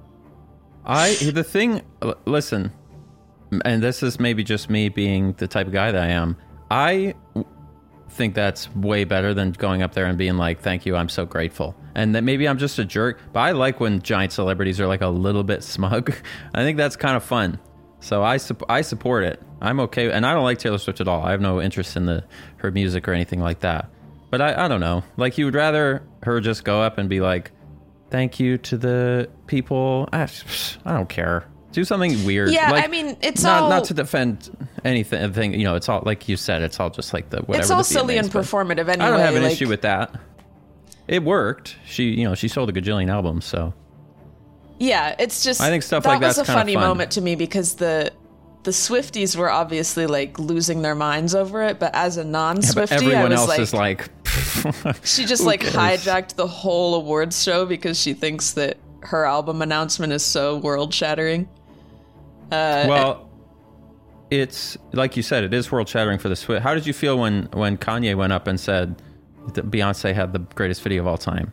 [SPEAKER 3] Listen, and this is maybe just me being the type of guy that I am. I think that's way better than going up there and being like, thank you, I'm so grateful. And that maybe I'm just a jerk, but I like when giant celebrities are like a little bit smug. I think that's kind of fun. So I support it. I'm okay. And I don't like Taylor Swift at all. I have no interest in her music or anything like that. But I don't know. Like, you would rather her just go up and be like, thank you to the people. I don't care. Do something weird.
[SPEAKER 2] Yeah,
[SPEAKER 3] like,
[SPEAKER 2] I mean, it's
[SPEAKER 3] not to defend anything. You know, it's all like you said. It's all just like the whatever.
[SPEAKER 2] It's all
[SPEAKER 3] the
[SPEAKER 2] silly
[SPEAKER 3] VMAs,
[SPEAKER 2] and performative anyway.
[SPEAKER 3] I don't have an issue with that. it worked. She sold a gajillion albums, so.
[SPEAKER 2] Yeah, it's just
[SPEAKER 3] I think stuff like that's
[SPEAKER 2] that was a
[SPEAKER 3] kind of
[SPEAKER 2] funny
[SPEAKER 3] fun. moment
[SPEAKER 2] to me because the Swifties were obviously like losing their minds over it, but as a non-Swiftie,
[SPEAKER 3] everyone
[SPEAKER 2] I was
[SPEAKER 3] else is like
[SPEAKER 2] she just like hijacked the whole awards show because she thinks that her album announcement is so world-shattering.
[SPEAKER 3] Well, it's like you said, it is world-shattering for the Swift. How did you feel when Kanye went up and said that Beyonce had the greatest video of all time?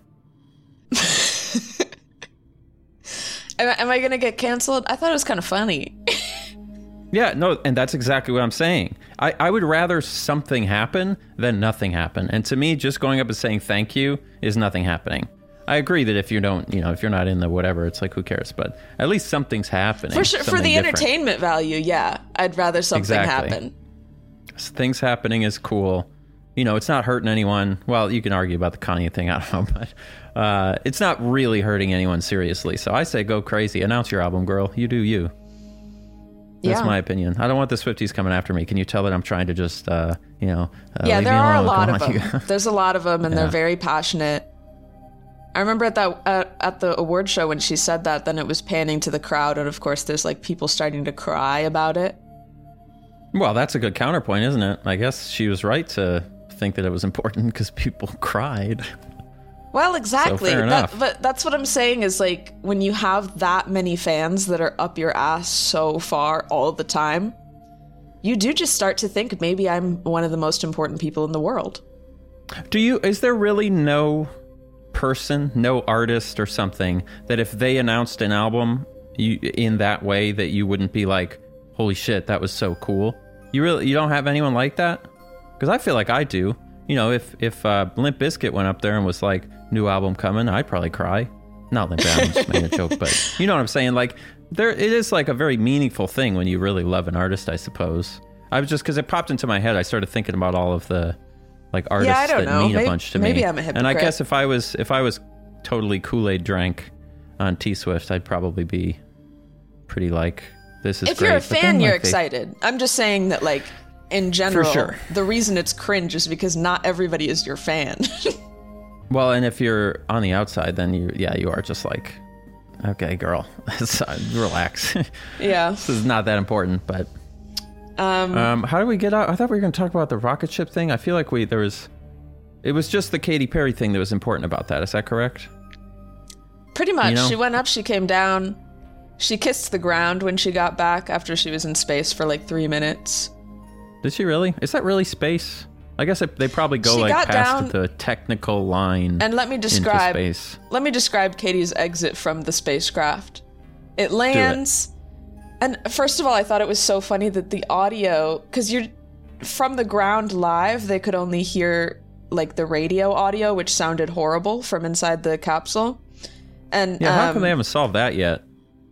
[SPEAKER 2] Am I gonna get canceled? I thought it was kind of funny.
[SPEAKER 3] Yeah, no, and that's exactly what I'm saying. I would rather something happen than nothing happen. And to me, just going up and saying thank you is nothing happening. I agree that if you don't, if you're not in the whatever, it's like, who cares? But at least something's happening.
[SPEAKER 2] For sure, for the entertainment value, yeah. I'd rather something happen.
[SPEAKER 3] Things happening is cool. It's not hurting anyone. Well, you can argue about the Kanye thing, I don't know, but it's not really hurting anyone seriously. So I say go crazy. Announce your album, girl. You do you. That's my opinion. I don't want the Swifties coming after me. Can you tell that I'm trying to just,
[SPEAKER 2] yeah, there are a lot of them. There's a lot of them, and they're very passionate. I remember at the award show when she said that, then it was panning to the crowd, and of course there's like people starting to cry about it.
[SPEAKER 3] Well, that's a good counterpoint, isn't it? I guess she was right to think that it was important because people cried.
[SPEAKER 2] Well, exactly.
[SPEAKER 3] So fair enough.
[SPEAKER 2] But that's what I'm saying is like when you have that many fans that are up your ass so far all the time, you do just start to think maybe I'm one of the most important people in the world.
[SPEAKER 3] Is there really no person, no artist or something that if they announced an album in that way that you wouldn't be like, holy shit, that was so cool? You don't have anyone like that? Because I feel like I do. If Limp Bizkit went up there and was like, new album coming, I'd probably cry. Not Limp Bizkit, I'm just making a joke, but you know what I'm saying? Like, it is like a very meaningful thing when you really love an artist, I suppose. I was just, because it popped into my head, I started thinking about all of the like artists that mean a bunch to me.
[SPEAKER 2] Maybe I'm a hypocrite.
[SPEAKER 3] And I guess if I was totally Kool-Aid drank on T-Swift, I'd probably be pretty like, this is great.
[SPEAKER 2] If you're a fan, you're excited. I'm just saying that like, in general,
[SPEAKER 3] for sure,
[SPEAKER 2] the reason it's cringe is because not everybody is your fan.
[SPEAKER 3] Well, and if you're on the outside, then you are just like, okay, girl, relax.
[SPEAKER 2] Yeah.
[SPEAKER 3] This is not that important, but how do we get out? I thought we were going to talk about the rocket ship thing. I feel like it was just the Katy Perry thing that was important about that. Is that correct?
[SPEAKER 2] Pretty much. She went up, she came down. She kissed the ground when she got back after she was in space for like 3 minutes.
[SPEAKER 3] Did she really? Is that really space? I guess they probably go like past the technical line. And let me describe
[SPEAKER 2] Katie's exit from the spacecraft. It lands, and first of all, I thought it was so funny that the audio, because you're from the ground live, they could only hear like the radio audio, which sounded horrible from inside the capsule. And
[SPEAKER 3] how come they haven't solved that yet?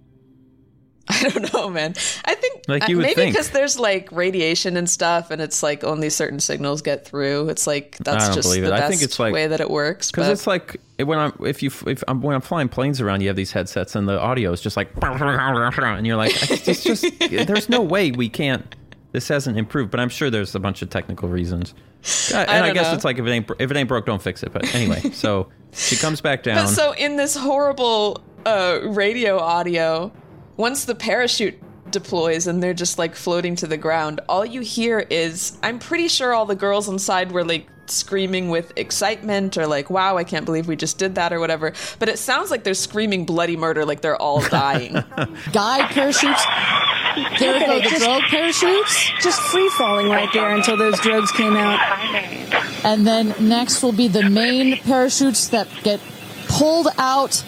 [SPEAKER 2] I don't know, man. I think maybe because there's like radiation and stuff, and it's like only certain signals get through. It's like that's just the best way that it works.
[SPEAKER 3] Because it's like when I'm flying planes around, you have these headsets, and the audio is just like, and you're like, it's just there's no way we can't. This hasn't improved, but I'm sure there's a bunch of technical reasons. And I guess it's like if it ain't broke, don't fix it. But anyway, so she comes back down.
[SPEAKER 2] But so in this horrible radio audio, once the parachute deploys and they're just like floating to the ground, all you hear is, I'm pretty sure all the girls inside were like screaming with excitement or like, wow, I can't believe we just did that or whatever. But it sounds like they're screaming bloody murder, like they're all dying.
[SPEAKER 4] Guy parachutes. There we go, the drogue parachutes.
[SPEAKER 5] Just free falling right there until those drogues came out.
[SPEAKER 4] And then next will be the main parachutes that get pulled out.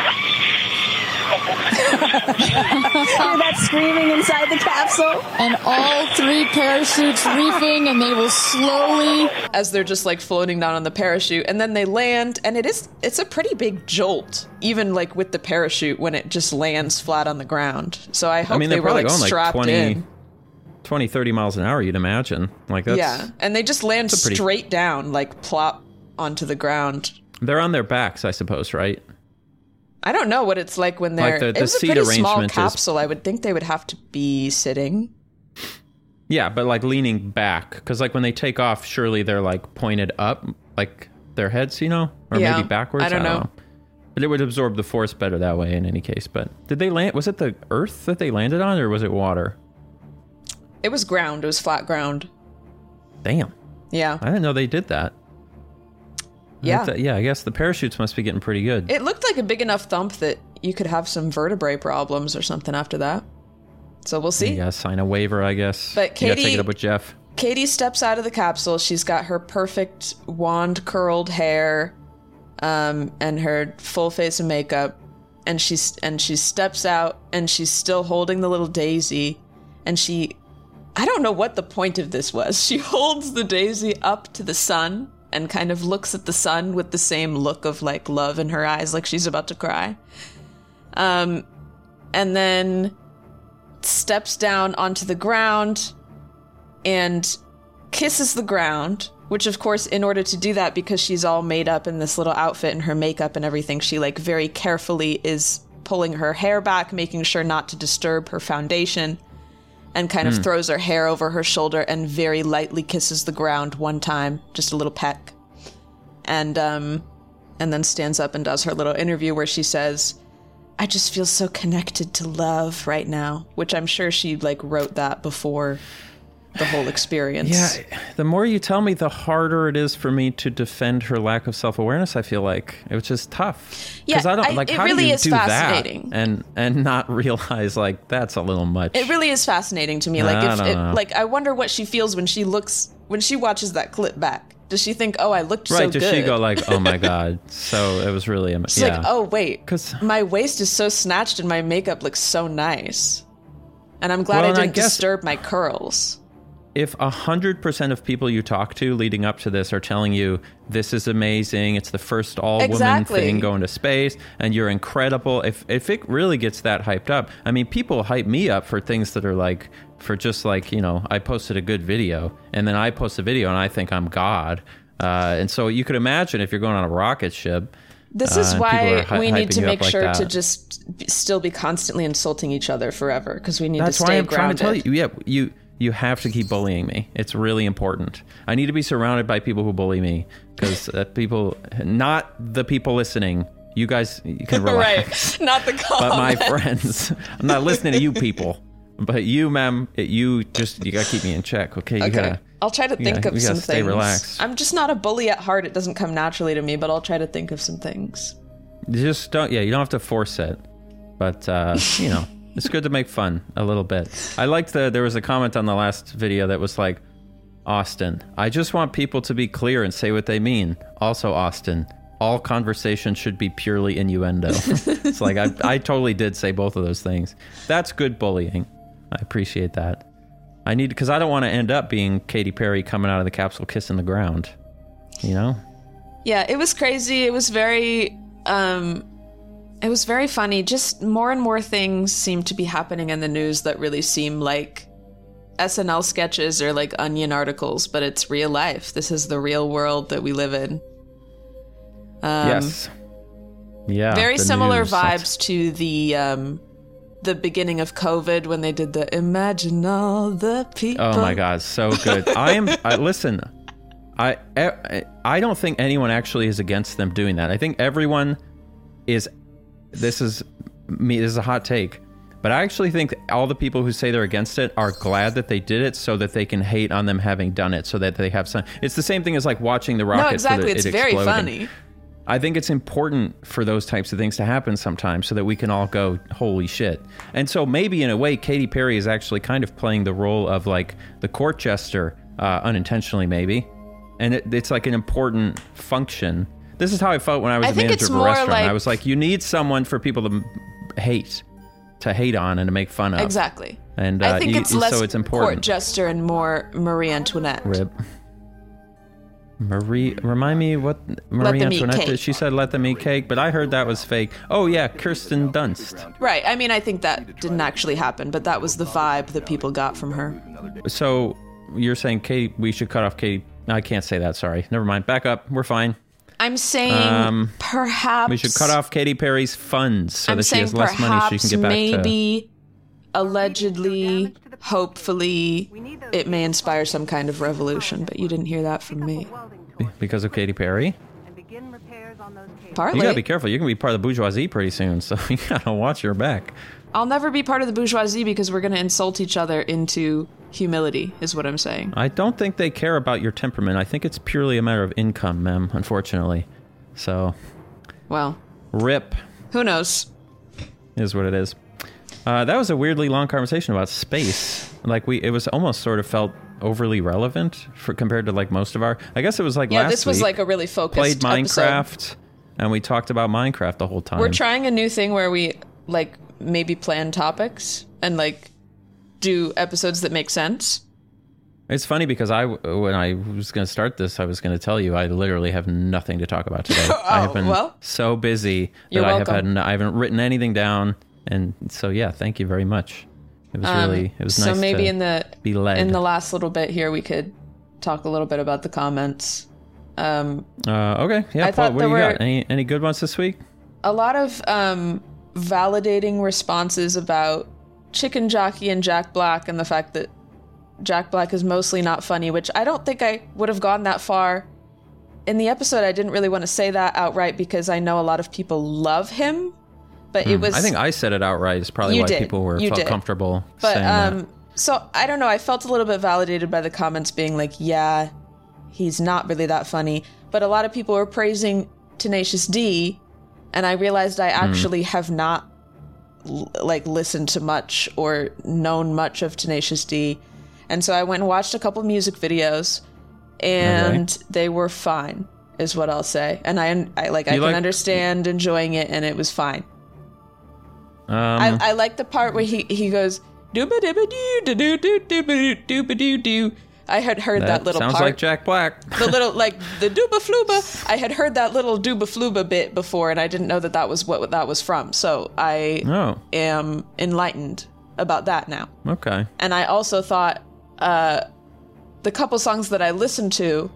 [SPEAKER 5] Hear that screaming inside the capsule?
[SPEAKER 4] And all 3 parachutes reefing, and they will slowly,
[SPEAKER 2] as they're just like floating down on the parachute, and then they land, and it's a pretty big jolt, even like with the parachute when it just lands flat on the ground. So I hope they were like strapped in.
[SPEAKER 3] 20, 30 miles an hour, you'd imagine. Like that's,
[SPEAKER 2] yeah, and they just land straight down, like plop onto the ground.
[SPEAKER 3] They're on their backs, I suppose, right?
[SPEAKER 2] I don't know what it's like when they're...
[SPEAKER 3] Like
[SPEAKER 2] it was a pretty small capsule. I would think they would have to be sitting.
[SPEAKER 3] Yeah, but like leaning back. Because like when they take off, surely they're like pointed up. Like their heads, or
[SPEAKER 2] Yeah,
[SPEAKER 3] maybe backwards.
[SPEAKER 2] I don't know.
[SPEAKER 3] But it would absorb the force better that way in any case. But did they land? Was it the earth that they landed on, or was it water?
[SPEAKER 2] It was ground. It was flat ground.
[SPEAKER 3] Damn.
[SPEAKER 2] Yeah.
[SPEAKER 3] I didn't know they did that.
[SPEAKER 2] Yeah.
[SPEAKER 3] I guess the parachutes must be getting pretty good.
[SPEAKER 2] It looked like a big enough thump that you could have some vertebrae problems or something after that. So we'll see.
[SPEAKER 3] Yeah, sign a waiver, I guess.
[SPEAKER 2] But
[SPEAKER 3] you gotta take
[SPEAKER 2] Katie-
[SPEAKER 3] it up with Jeff.
[SPEAKER 2] Katie steps out of the capsule. She's got her perfect wand curled hair, and her full face of makeup, and she steps out, and she's still holding the little daisy, and I don't know what the point of this was. She holds the daisy up to the sun and kind of looks at the sun with the same look of like love in her eyes, like she's about to cry. And then steps down onto the ground and kisses the ground, which of course, in order to do that, because she's all made up in this little outfit and her makeup and everything, she like very carefully is pulling her hair back, making sure not to disturb her foundation, and kind of throws her hair over her shoulder and very lightly kisses the ground one time, just a little peck. And then stands up and does her little interview where she says, "I just feel so connected to love right now," which I'm sure she like wrote that before the whole experience.
[SPEAKER 3] Yeah, the more you tell me, the harder it is for me to defend her lack of self-awareness. I feel like it was just tough.
[SPEAKER 2] Yeah,
[SPEAKER 3] I don't like.
[SPEAKER 2] it
[SPEAKER 3] How
[SPEAKER 2] really
[SPEAKER 3] do you
[SPEAKER 2] is
[SPEAKER 3] do
[SPEAKER 2] fascinating.
[SPEAKER 3] that and not realize like that's a little much?
[SPEAKER 2] It really is fascinating to me. Like,
[SPEAKER 3] I don't know.
[SPEAKER 2] like I wonder what she feels when she watches that clip back. Does she think, "Oh, I looked so
[SPEAKER 3] Right?
[SPEAKER 2] good"?
[SPEAKER 3] Does she go like, "Oh my god"? So it was really
[SPEAKER 2] She's like, "Oh wait,
[SPEAKER 3] 'Cause-
[SPEAKER 2] my waist is so snatched and my makeup looks so nice, and I'm glad
[SPEAKER 3] Well,
[SPEAKER 2] I
[SPEAKER 3] and I
[SPEAKER 2] didn't
[SPEAKER 3] guess-
[SPEAKER 2] disturb my curls."
[SPEAKER 3] If 100% of people you talk to leading up to this are telling you this is amazing, it's the first all-woman
[SPEAKER 2] Exactly.
[SPEAKER 3] thing going to space, and you're incredible, if it really gets that hyped up, I mean, people hype me up for things that are like, for just like, I posted a good video, and then I post a video and I think I'm God. And so you could imagine if you're going on a rocket ship.
[SPEAKER 2] This is
[SPEAKER 3] and
[SPEAKER 2] why
[SPEAKER 3] people are
[SPEAKER 2] we need
[SPEAKER 3] hyping
[SPEAKER 2] to
[SPEAKER 3] you up
[SPEAKER 2] make
[SPEAKER 3] like
[SPEAKER 2] sure
[SPEAKER 3] that.
[SPEAKER 2] to just still be constantly insulting each other forever, because we need
[SPEAKER 3] That's
[SPEAKER 2] to
[SPEAKER 3] why
[SPEAKER 2] stay
[SPEAKER 3] I'm
[SPEAKER 2] grounded.
[SPEAKER 3] trying to tell you. Yeah, you have to keep bullying me. It's really important. I need to be surrounded by people who bully me, because people, not the people listening. You guys, you can relax.
[SPEAKER 2] Right, not the comments.
[SPEAKER 3] But my friends, I'm not listening to you people. But you, ma'am, you gotta keep me in check. Okay, you gotta.
[SPEAKER 2] I'll try to think of
[SPEAKER 3] we
[SPEAKER 2] some
[SPEAKER 3] gotta stay
[SPEAKER 2] things.
[SPEAKER 3] relaxed.
[SPEAKER 2] I'm just not a bully at heart. It doesn't come naturally to me, but I'll try to think of some things.
[SPEAKER 3] You just don't. Yeah, you don't have to force it. But it's good to make fun a little bit. I liked there was a comment on the last video that was like, "Austin, I just want people to be clear and say what they mean. Also, Austin, all conversation should be purely innuendo." It's like I totally did say both of those things. That's good bullying. I appreciate that. Because I don't want to end up being Katy Perry coming out of the capsule kissing the ground.
[SPEAKER 2] Yeah, it was crazy. It was very funny. Just more and more things seem to be happening in the news that really seem like SNL sketches or like Onion articles, but it's real life. This is the real world that we live in.
[SPEAKER 3] Yes. Yeah.
[SPEAKER 2] Very
[SPEAKER 3] the
[SPEAKER 2] similar
[SPEAKER 3] news.
[SPEAKER 2] vibes to the beginning of COVID when they did the "Imagine all the people."
[SPEAKER 3] Oh my God, so good. Listen, I don't think anyone actually is against them doing that. I think everyone is. This is a hot take, but I actually think all the people who say they're against it are glad that they did it so that they can hate on them having done it, so that they have some. It's the same thing as like watching the rocket.
[SPEAKER 2] No, exactly. It's very
[SPEAKER 3] exploding.
[SPEAKER 2] funny.
[SPEAKER 3] I think it's important for those types of things to happen sometimes so that we can all go, holy shit. And so maybe in a way, Katy Perry is actually kind of playing the role of like the court jester, unintentionally maybe. And it's like an important function. This is how I felt when I was a manager of a restaurant. I was like, you need someone for people to hate on and to make fun of.
[SPEAKER 2] Exactly.
[SPEAKER 3] And
[SPEAKER 2] I think it's less
[SPEAKER 3] so it's important.
[SPEAKER 2] court jester and more Marie Antoinette.
[SPEAKER 3] Rip. Remind me what Marie
[SPEAKER 2] them eat
[SPEAKER 3] Antoinette did.
[SPEAKER 2] cake.
[SPEAKER 3] She said, "Let them eat cake," but I heard that was fake. Oh yeah, Kirsten Dunst.
[SPEAKER 2] Right. I mean, I think that didn't actually happen, but that was the vibe that people got from her.
[SPEAKER 3] So you're saying, Katie, we should cut off Katie? I can't say that. Sorry. Never mind. Back up. We're fine.
[SPEAKER 2] I'm saying perhaps
[SPEAKER 3] we should cut off Katy Perry's funds so
[SPEAKER 2] I'm
[SPEAKER 3] that she
[SPEAKER 2] saying
[SPEAKER 3] has less money she can get back
[SPEAKER 2] maybe, allegedly, hopefully, it may inspire some kind of revolution, but you didn't hear that from me.
[SPEAKER 3] to because of Katy Perry.
[SPEAKER 2] Partly.
[SPEAKER 3] You gotta be careful. You can be part of the bourgeoisie pretty soon, so you gotta watch your back.
[SPEAKER 2] I'll never be part of the bourgeoisie because we're going to insult each other into humility, is what I'm saying.
[SPEAKER 3] I don't think they care about your temperament. I think it's purely a matter of income, ma'am, unfortunately. So,
[SPEAKER 2] Well,
[SPEAKER 3] rip
[SPEAKER 2] who knows?
[SPEAKER 3] is what it is. That was a weirdly long conversation about space. Like, it was almost sort of felt overly relevant compared to like most of our. I guess it was like last week.
[SPEAKER 2] Yeah, this was like a really focused
[SPEAKER 3] played Minecraft,
[SPEAKER 2] episode.
[SPEAKER 3] And we talked about Minecraft the whole time.
[SPEAKER 2] We're trying a new thing where we like maybe plan topics and like do episodes that make sense.
[SPEAKER 3] It's funny because when I was going to start this, I was going to tell you I literally have nothing to talk about today. I have been so busy that I haven't written anything down, and so yeah, thank you very much. It was
[SPEAKER 2] so
[SPEAKER 3] nice
[SPEAKER 2] maybe
[SPEAKER 3] to be led.
[SPEAKER 2] in the last little bit here we could talk a little bit about the comments.
[SPEAKER 3] Okay, yeah. Paul, what do you got? Any good ones this week?
[SPEAKER 2] A lot of validating responses about Chicken Jockey and Jack Black and the fact that Jack Black is mostly not funny, which I don't think I would have gone that far. In the episode, I didn't really want to say that outright because I know a lot of people love him, but it was...
[SPEAKER 3] I think I said it outright. It's probably why people felt comfortable saying that.
[SPEAKER 2] So, I don't know. I felt a little bit validated by the comments being like, yeah, he's not really that funny. But a lot of people were praising Tenacious D, and I realized I actually have not listened to much or known much of Tenacious D. And so I went and watched a couple music videos, and they were fine, is what I'll say. And I can understand enjoying it, and it was fine. I like the part where he goes dooba dooba doo doo doo doo doo doo doo. I had heard that little
[SPEAKER 3] sounds
[SPEAKER 2] part.
[SPEAKER 3] Sounds like Jack Black.
[SPEAKER 2] The little, like, the dooba fluba. I had heard that little dooba fluba bit before, and I didn't know that was what that was from. So I am enlightened about that now.
[SPEAKER 3] Okay.
[SPEAKER 2] And I also thought the couple songs that I listened to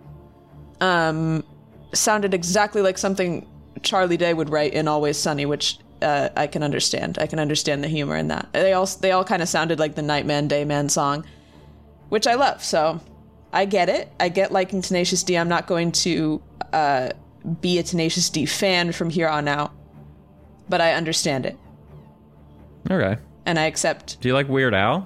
[SPEAKER 2] sounded exactly like something Charlie Day would write in Always Sunny, which I can understand. I can understand the humor in that. They all kind of sounded like the Nightman, Dayman song, which I love. So I get it. I get liking Tenacious D. I'm not going to be a Tenacious D fan from here on out, but I understand it.
[SPEAKER 3] Okay.
[SPEAKER 2] And I accept.
[SPEAKER 3] Do you like Weird Al?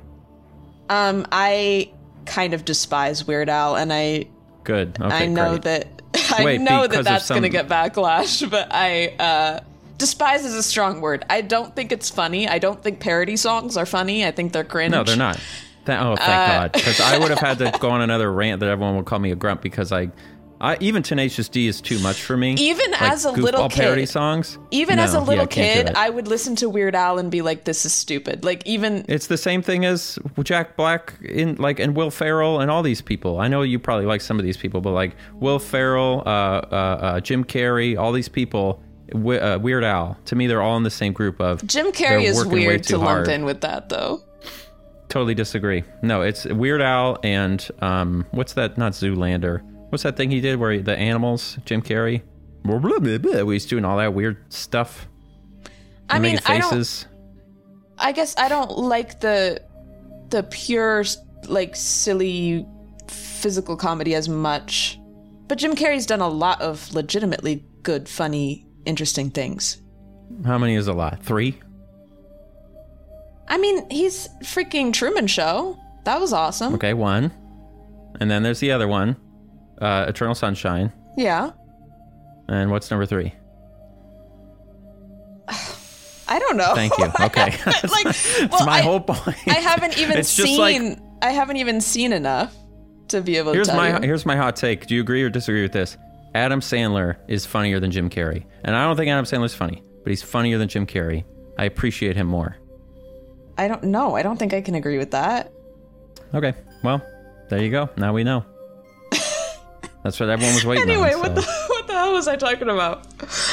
[SPEAKER 2] I kind of despise Weird Al, and
[SPEAKER 3] Good. Okay,
[SPEAKER 2] I know
[SPEAKER 3] great.
[SPEAKER 2] that's going to get backlash, but I despise is a strong word. I don't think it's funny. I don't think parody songs are funny. I think they're cringe.
[SPEAKER 3] No, they're not. Thank God, because I would have had to go on another rant that everyone would call me a grump because I even Tenacious D is too much for me.
[SPEAKER 2] Even as a little kid,
[SPEAKER 3] parody songs.
[SPEAKER 2] Even as a little kid, I would listen to Weird Al and be like, "This is stupid." Like even
[SPEAKER 3] it's the same thing as Jack Black and Will Ferrell and all these people. I know you probably like some of these people, but like Will Ferrell, Jim Carrey, all these people. Weird Al. To me, they're all in the same group of.
[SPEAKER 2] Jim Carrey is weird to lump in with that, though.
[SPEAKER 3] Totally disagree. No, it's Weird Al and what's that? Not Zoolander. What's that thing he did where the animals? Jim Carrey. He's doing all that weird stuff.
[SPEAKER 2] I mean,
[SPEAKER 3] faces.
[SPEAKER 2] I guess I don't like the pure like silly physical comedy as much, but Jim Carrey's done a lot of legitimately good, funny, interesting things.
[SPEAKER 3] How many is a lot? 3?
[SPEAKER 2] I mean, he's freaking Truman Show. That was awesome.
[SPEAKER 3] Okay, 1. And then there's the other one, Eternal Sunshine.
[SPEAKER 2] Yeah.
[SPEAKER 3] And what's number 3?
[SPEAKER 2] I don't know.
[SPEAKER 3] Thank you. Okay. That's my whole point.
[SPEAKER 2] I haven't even I haven't even seen enough to be able to tell you.
[SPEAKER 3] Here's my hot take. Do you agree or disagree with this? Adam Sandler is funnier than Jim Carrey. And I don't think Adam Sandler's funny, but he's funnier than Jim Carrey. I appreciate him more.
[SPEAKER 2] I don't know. I don't think I can agree with that.
[SPEAKER 3] Okay. Well, there you go. Now we know. That's what everyone was waiting
[SPEAKER 2] anyway,
[SPEAKER 3] on.
[SPEAKER 2] Anyway, what the hell was I talking about?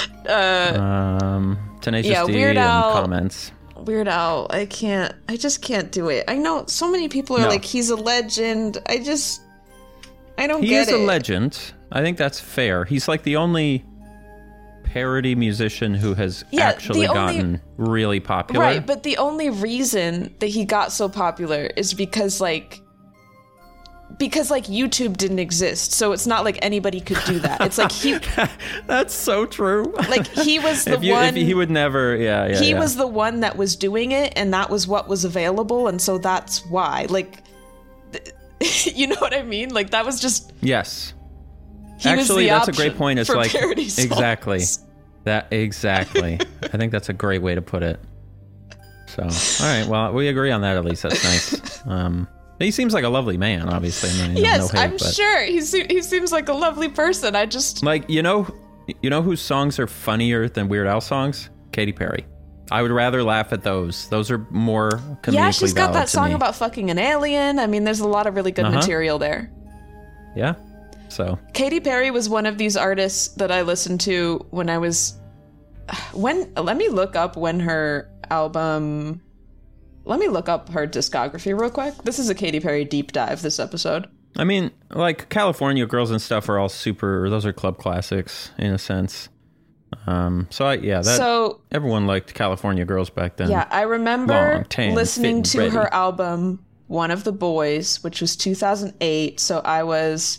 [SPEAKER 3] Tenacious D and comments.
[SPEAKER 2] Weird Al. I just can't do it. I know so many people are like, he's a legend. I don't get it.
[SPEAKER 3] He is a legend. I think that's fair. He's like the only parody musician who has actually gotten really popular.
[SPEAKER 2] Right, but the only reason that he got so popular is because, like, because like YouTube didn't exist, so it's not like anybody could do that. It's like he
[SPEAKER 3] That's so true.
[SPEAKER 2] like he was the one
[SPEAKER 3] he would never
[SPEAKER 2] he was the one that was doing it, and that was what was available, and so that's why. Like you know what I mean? Like that was just
[SPEAKER 3] Yes.
[SPEAKER 2] he was
[SPEAKER 3] Actually,
[SPEAKER 2] the
[SPEAKER 3] that's a
[SPEAKER 2] option
[SPEAKER 3] great point. It's
[SPEAKER 2] for
[SPEAKER 3] like
[SPEAKER 2] parody songs.
[SPEAKER 3] Exactly. I think that's a great way to put it. So, all right. Well, we agree on that at least. That's nice. He seems like a lovely man, obviously. I mean,
[SPEAKER 2] Yes,
[SPEAKER 3] no hate,
[SPEAKER 2] I'm sure he seems like a lovely person. I just
[SPEAKER 3] like you know whose songs are funnier than Weird Al songs? Katy Perry. I would rather laugh at those. Those are more comedically
[SPEAKER 2] yeah, she's got
[SPEAKER 3] valid
[SPEAKER 2] that
[SPEAKER 3] to
[SPEAKER 2] song
[SPEAKER 3] me.
[SPEAKER 2] about fucking an alien. I mean, there's a lot of really good material there.
[SPEAKER 3] Yeah. So
[SPEAKER 2] Katy Perry was one of these artists that I listened to when I was let me look up when her album. Let me look up her discography real quick. This is a Katy Perry deep dive this episode.
[SPEAKER 3] I mean, like California Girls and stuff are all those are club classics in a sense. So everyone liked California Girls back then.
[SPEAKER 2] Yeah, I remember
[SPEAKER 3] Long, tan,
[SPEAKER 2] listening
[SPEAKER 3] fit,
[SPEAKER 2] to
[SPEAKER 3] and ready.
[SPEAKER 2] her album One of the Boys, which was 2008, so I was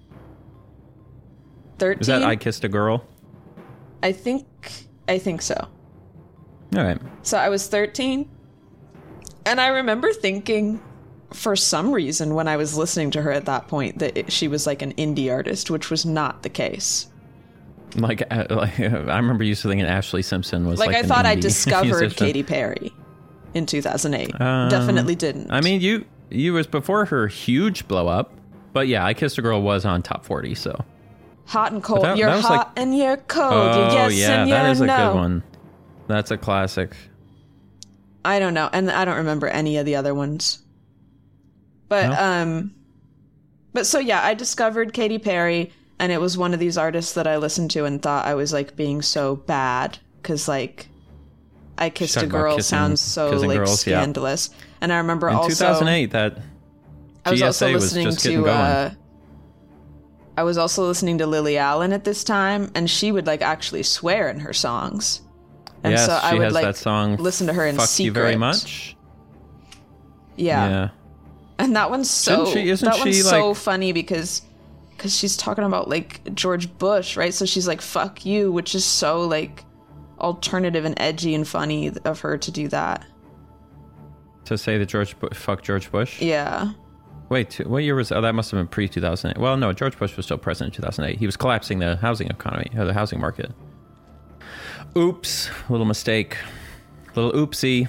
[SPEAKER 2] 13.
[SPEAKER 3] Is that I Kissed a Girl?
[SPEAKER 2] I think so.
[SPEAKER 3] All right.
[SPEAKER 2] So I was 13. And I remember thinking, for some reason, when I was listening to her at that point, that she was like an indie artist, which was not the case.
[SPEAKER 3] Like I remember used to thinking Ashley Simpson was like
[SPEAKER 2] I
[SPEAKER 3] an
[SPEAKER 2] thought I
[SPEAKER 3] indie
[SPEAKER 2] discovered
[SPEAKER 3] musician.
[SPEAKER 2] Katy Perry in 2008. Definitely didn't.
[SPEAKER 3] I mean, you was before her huge blow up, but yeah, I Kissed a Girl was on top 40. So
[SPEAKER 2] Hot and cold.
[SPEAKER 3] that
[SPEAKER 2] You're
[SPEAKER 3] was
[SPEAKER 2] hot and you're cold. You're yes
[SPEAKER 3] yeah,
[SPEAKER 2] and you're
[SPEAKER 3] that is a
[SPEAKER 2] no.
[SPEAKER 3] good one. That's a classic.
[SPEAKER 2] I don't know, and I don't remember any of the other ones. But but so yeah, I discovered Katy Perry, and it was one of these artists that I listened to and thought I was like being so bad because like I Kissed a Girl sounds so like
[SPEAKER 3] girls,
[SPEAKER 2] scandalous. Yeah. And I remember
[SPEAKER 3] in
[SPEAKER 2] also
[SPEAKER 3] 2008 that
[SPEAKER 2] I was also
[SPEAKER 3] GSA was
[SPEAKER 2] listening
[SPEAKER 3] just getting
[SPEAKER 2] to
[SPEAKER 3] going.
[SPEAKER 2] I was also listening to Lily Allen at this time, and she would like actually swear in her songs. And
[SPEAKER 3] yes,
[SPEAKER 2] so I
[SPEAKER 3] she
[SPEAKER 2] would
[SPEAKER 3] has
[SPEAKER 2] like
[SPEAKER 3] that song.
[SPEAKER 2] listen to her in
[SPEAKER 3] Fuck
[SPEAKER 2] secret.
[SPEAKER 3] You very much.
[SPEAKER 2] Yeah. And that one's so
[SPEAKER 3] like,
[SPEAKER 2] funny because she's talking about like George Bush, right? So she's like "fuck you," which is so like alternative and edgy and funny of her to do that.
[SPEAKER 3] To say that fuck George Bush?
[SPEAKER 2] Yeah.
[SPEAKER 3] Wait, what year was? Oh, that must have been pre-2008. Well, no, George Bush was still president in 2008. He was collapsing the housing economy, or the housing market. Oops, little mistake, little oopsie.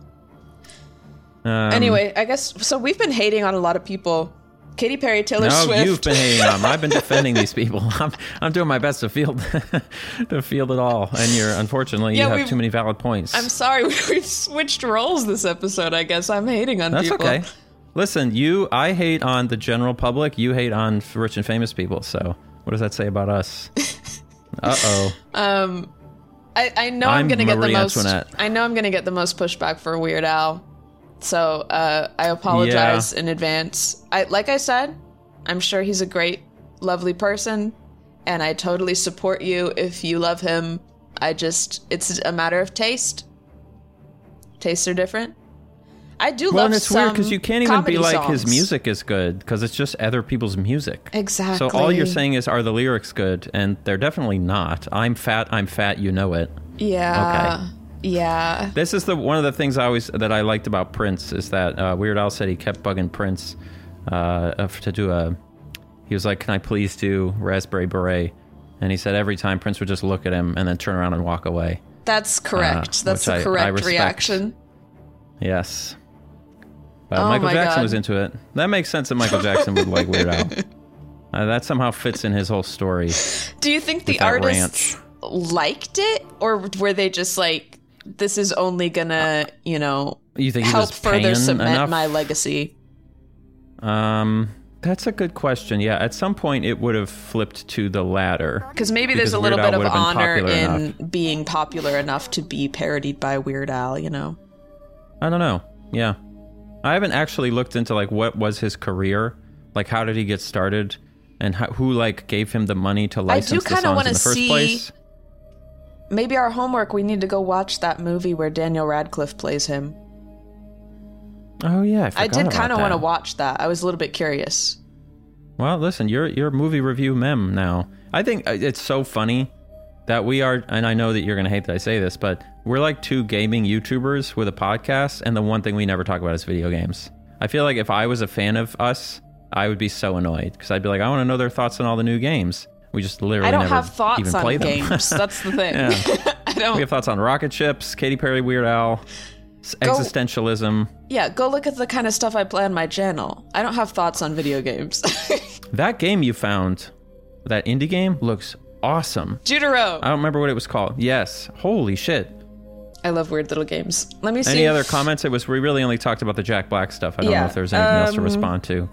[SPEAKER 2] Anyway, I guess so. We've been hating on a lot of people. Katy Perry, Taylor Swift.
[SPEAKER 3] No, you've been hating on them. I've been defending these people. I'm doing my best to field it all, and unfortunately you have too many valid points.
[SPEAKER 2] I'm sorry, we've switched roles this episode. I guess I'm hating on people.
[SPEAKER 3] That's okay. Listen, I hate on the general public. You hate on rich and famous people. So what does that say about us? Uh-oh.
[SPEAKER 2] I know I'm going to get the most.
[SPEAKER 3] Antoinette.
[SPEAKER 2] I know I'm going to get the most pushback for Weird Al. So I apologize in advance. Like I said, I'm sure he's a great, lovely person, and I totally support you if you love him. It's a matter of taste. Tastes are different. I do love some
[SPEAKER 3] and it's weird because you can't even be like
[SPEAKER 2] songs.
[SPEAKER 3] his music is good because it's just other people's music.
[SPEAKER 2] Exactly.
[SPEAKER 3] So all you're saying is, are the lyrics good? And they're definitely not. I'm fat, you know it.
[SPEAKER 2] Yeah.
[SPEAKER 3] Okay.
[SPEAKER 2] Yeah.
[SPEAKER 3] This is one of the things that I liked about Prince is that Weird Al said he kept bugging Prince to do he was like, can I please do Raspberry Beret? And he said every time Prince would just look at him and then turn around and walk away.
[SPEAKER 2] That's correct. That's the correct reaction.
[SPEAKER 3] Yes. Michael Jackson was into it. That makes sense that Michael Jackson would like Weird Al. That somehow fits in his whole story.
[SPEAKER 2] Do you think the artists liked it? Or were they just like, this is only gonna,
[SPEAKER 3] you think
[SPEAKER 2] help further cement
[SPEAKER 3] enough?
[SPEAKER 2] My legacy?
[SPEAKER 3] That's a good question. Yeah, at some point it would have flipped to the latter.
[SPEAKER 2] Because maybe there's a little bit of honor in being popular enough to be parodied by Weird Al,
[SPEAKER 3] I don't know. Yeah. I haven't actually looked into like what was his career, like how did he get started, and who like gave him the money to license the songs in the first place.
[SPEAKER 2] Maybe our homework, we need to go watch that movie where Daniel Radcliffe plays him.
[SPEAKER 3] Oh yeah,
[SPEAKER 2] I did kind of want to watch that. I was a little bit curious.
[SPEAKER 3] Well, listen, you're a movie review mem now. I think it's so funny that we are, and I know that you're going to hate that I say this, but we're like two gaming YouTubers with a podcast, and the one thing we never talk about is video games. I feel like if I was a fan of us, I would be so annoyed because I'd be like, I want to know their thoughts on all the new games. We just literally never
[SPEAKER 2] have thoughts
[SPEAKER 3] even
[SPEAKER 2] on
[SPEAKER 3] play them.
[SPEAKER 2] games. That's the thing.
[SPEAKER 3] Yeah.
[SPEAKER 2] I don't.
[SPEAKER 3] We have thoughts on rocket ships, Katy Perry, Weird Al, existentialism.
[SPEAKER 2] Yeah, go look at the kind of stuff I play on my channel. I don't have thoughts on video games.
[SPEAKER 3] That game you found, that indie game, looks awesome.
[SPEAKER 2] Jutaro.
[SPEAKER 3] I don't remember what it was called. Yes. Holy shit.
[SPEAKER 2] I love weird little games. Let me see.
[SPEAKER 3] Any other comments? We really only talked about the Jack Black stuff. I don't know if there's anything else to respond to.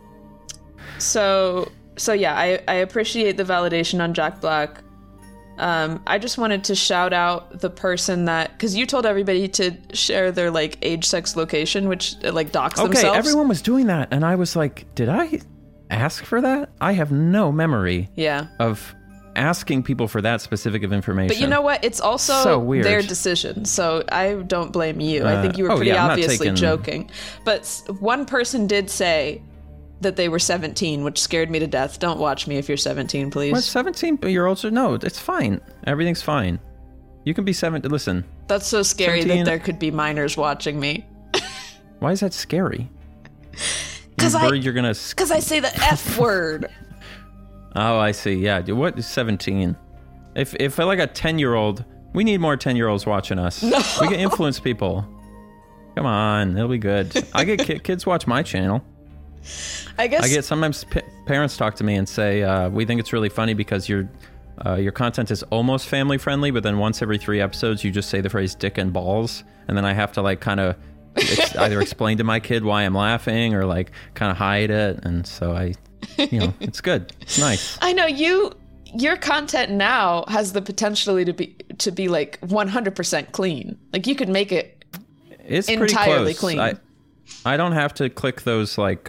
[SPEAKER 2] So yeah, I appreciate the validation on Jack Black. I just wanted to shout out the person that, because you told everybody to share their like age, sex, location, which like dox themselves.
[SPEAKER 3] Okay, everyone was doing that, and I was like, did I ask for that? I have no memory of asking people for that specific of information.
[SPEAKER 2] But you know what? It's also
[SPEAKER 3] so weird.
[SPEAKER 2] Their decision, so I don't blame you. I think you were pretty obviously joking. But one person did say that they were 17, which scared me to death. Don't watch me if you're 17, please.
[SPEAKER 3] What, 17-year-olds? No, it's fine. Everything's fine. You can be 17. Listen.
[SPEAKER 2] That's so scary
[SPEAKER 3] 17.
[SPEAKER 2] that there could be minors watching me. Why
[SPEAKER 3] is that scary?
[SPEAKER 2] Because
[SPEAKER 3] you're gonna.
[SPEAKER 2] Because I say the F word.
[SPEAKER 3] Oh, I see. Yeah. What is 17? If like a 10-year-old, we need more 10-year-olds watching us. No. We can influence people. Come on, it'll be good. I get kids watch my channel. I get sometimes parents talk to me and say, we think it's really funny because your content is almost family friendly, but then once every 3 episodes you just say the phrase dick and balls, and then I have to like kind of either explain to my kid why I'm laughing or like kind of hide it, and so it's good. It's nice.
[SPEAKER 2] I know your content now has the potential to be like 100% clean. Like you could make it entirely clean.
[SPEAKER 3] I don't have to click those like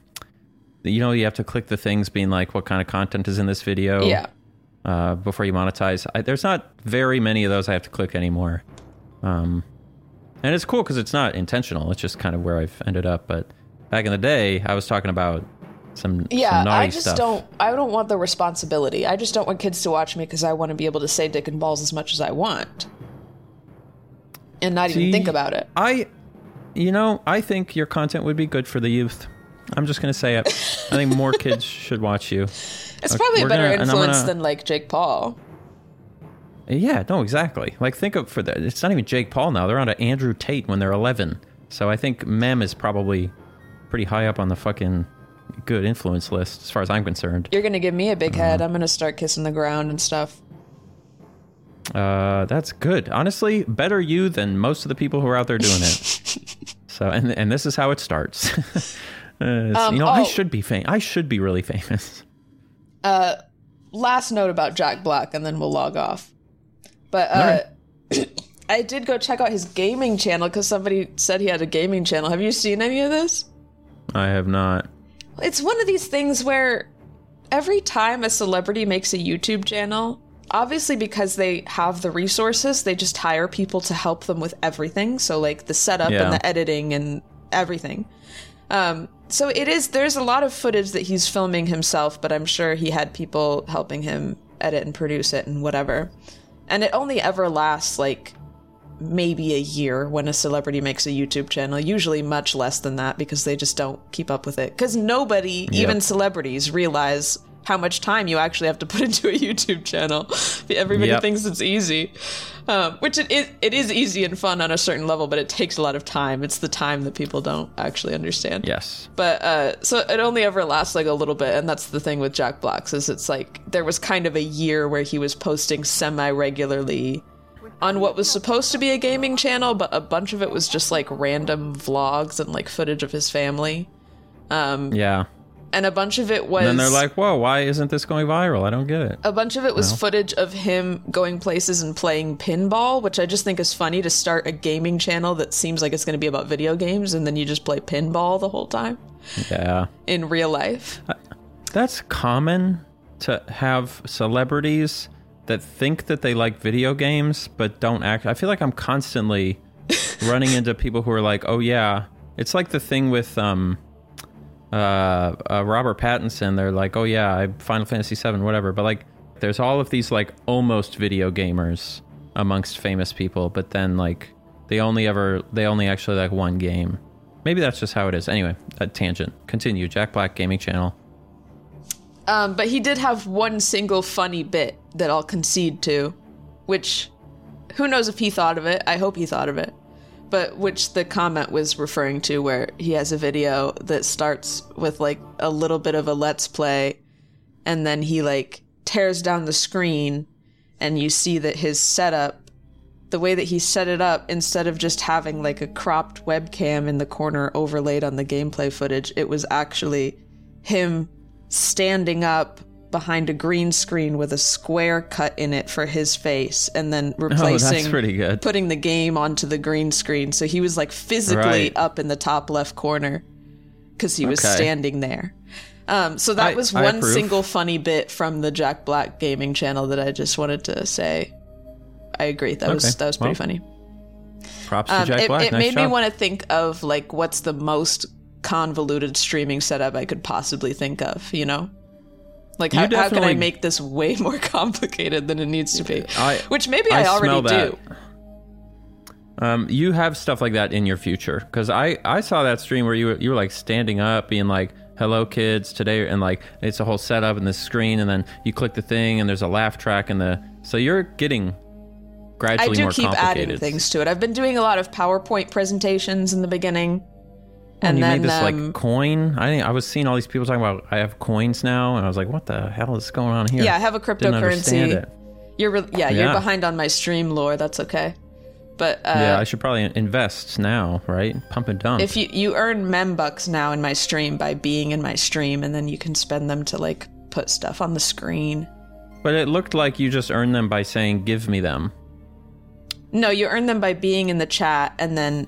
[SPEAKER 3] you have to click the things being like what kind of content is in this video before you monetize. There's not very many of those I have to click anymore. And it's cool because it's not intentional. It's just kind of where I've ended up. But back in the day, I was talking about some naughty stuff.
[SPEAKER 2] I don't want the responsibility. I just don't want kids to watch me because I want to be able to say dick and balls as much as I want. And not even think about it.
[SPEAKER 3] I think your content would be good for the youth. I'm just going to say it. I think more kids should watch you.
[SPEAKER 2] It's probably a better influence than like Jake Paul.
[SPEAKER 3] Yeah, no, exactly. Like think of for that. It's not even Jake Paul now. They're on to Andrew Tate when they're 11. So I think Mem is probably pretty high up on the fucking good influence list as far as I'm concerned.
[SPEAKER 2] You're going to give me a big head. I'm going to start kissing the ground and stuff.
[SPEAKER 3] That's good. Honestly, better you than most of the people who are out there doing it. So, and this is how it starts. I should be famous. I should be really famous.
[SPEAKER 2] Last note about Jack Black, and then we'll log off. But I did go check out his gaming channel because somebody said he had a gaming channel. Have you seen any of this?
[SPEAKER 3] I have not.
[SPEAKER 2] It's one of these things where every time a celebrity makes a YouTube channel, obviously because they have the resources, they just hire people to help them with everything. So like the setup and the editing and everything. So there's a lot of footage that he's filming himself, but I'm sure he had people helping him edit and produce it and whatever. And it only ever lasts like maybe a year when a celebrity makes a YouTube channel, usually much less than that because they just don't keep up with it. Because nobody, even celebrities, realize how much time you actually have to put into a YouTube channel. Everybody thinks it's easy, which it is easy and fun on a certain level, but it takes a lot of time. It's the time that people don't actually understand.
[SPEAKER 3] Yes.
[SPEAKER 2] But so it only ever lasts like a little bit, and that's the thing with Jack Black's is it's like there was kind of a year where he was posting semi-regularly on what was supposed to be a gaming channel, but a bunch of it was just like random vlogs and like footage of his family. And a bunch of it was...
[SPEAKER 3] And then they're like, whoa, why isn't this going viral? I don't get it.
[SPEAKER 2] A bunch of it was footage of him going places and playing pinball, which I just think is funny to start a gaming channel that seems like it's going to be about video games, and then you just play pinball the whole time.
[SPEAKER 3] Yeah.
[SPEAKER 2] In real life.
[SPEAKER 3] That's common to have celebrities that think that they like video games, but don't act... I feel like I'm constantly running into people who are like, oh yeah. It's like the thing with... Robert Pattinson, they're like, oh yeah, Final Fantasy VII, whatever. But like, there's all of these like almost video gamers amongst famous people, but then like they only actually like one game. Maybe that's just how it is. Anyway, a tangent. Continue. Jack Black Gaming Channel.
[SPEAKER 2] But he did have one single funny bit that I'll concede to, which, who knows if he thought of it. I hope he thought of it. But which the comment was referring to, where he has a video that starts with like a little bit of a let's play, and then he like tears down the screen, and you see that his setup, the way that he set it up, instead of just having like a cropped webcam in the corner overlaid on the gameplay footage, it was actually him standing up behind a green screen with a square cut in it for his face, and then replacing,
[SPEAKER 3] that's pretty good,
[SPEAKER 2] putting the game onto the green screen. So he was like physically up in the top left corner because he was standing there. So that was one single funny bit from the Jack Black Gaming Channel that I just wanted to say. I agree. That was pretty funny.
[SPEAKER 3] Props to Jack Black.
[SPEAKER 2] It made me want to think of like what's the most convoluted streaming setup I could possibly think of, you know? Like how can I make this way more complicated than it needs to be? Which maybe I already do.
[SPEAKER 3] You have stuff like that in your future, because I saw that stream where you were like standing up being like, hello kids, today, and like it's a whole setup and the screen, and then you click the thing and there's a laugh track so you're getting gradually more complicated.
[SPEAKER 2] I do keep adding things to it. I've been doing a lot of PowerPoint presentations in the beginning.
[SPEAKER 3] And you made this like coin. I was seeing all these people talking about, I have coins now, and I was like, what the hell is going on here?
[SPEAKER 2] Yeah, I have a cryptocurrency. You're behind on my stream lore. That's okay. But
[SPEAKER 3] I should probably invest now, right? Pump and dump.
[SPEAKER 2] If you earn membucks now in my stream by being in my stream, and then you can spend them to like put stuff on the screen.
[SPEAKER 3] But it looked like you just earned them by saying, give me them.
[SPEAKER 2] No, you earn them by being in the chat, and then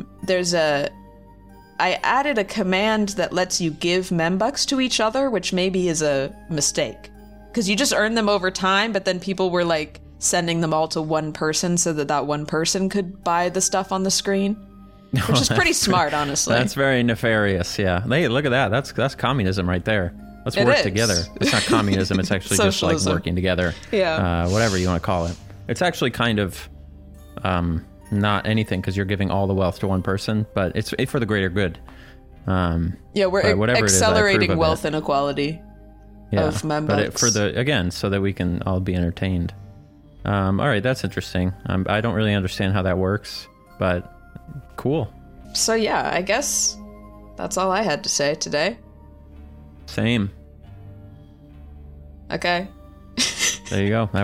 [SPEAKER 2] I added a command that lets you give membucks to each other, which maybe is a mistake. Because you just earn them over time, but then people were like sending them all to one person so that one person could buy the stuff on the screen. Which is pretty smart, honestly.
[SPEAKER 3] That's very nefarious, yeah. Hey, look at that. That's communism right there. Let's work together. It's not communism, it's actually just like working together.
[SPEAKER 2] Yeah.
[SPEAKER 3] Whatever you want to call it. It's actually kind of not anything, because you're giving all the wealth to one person, but it's for the greater good.
[SPEAKER 2] We're accelerating wealth inequality of membucks.
[SPEAKER 3] But so that we can all be entertained. All right, that's interesting. I don't really understand how that works, but cool.
[SPEAKER 2] So yeah, I guess that's all I had to say today.
[SPEAKER 3] Same.
[SPEAKER 2] Okay.
[SPEAKER 3] There you go.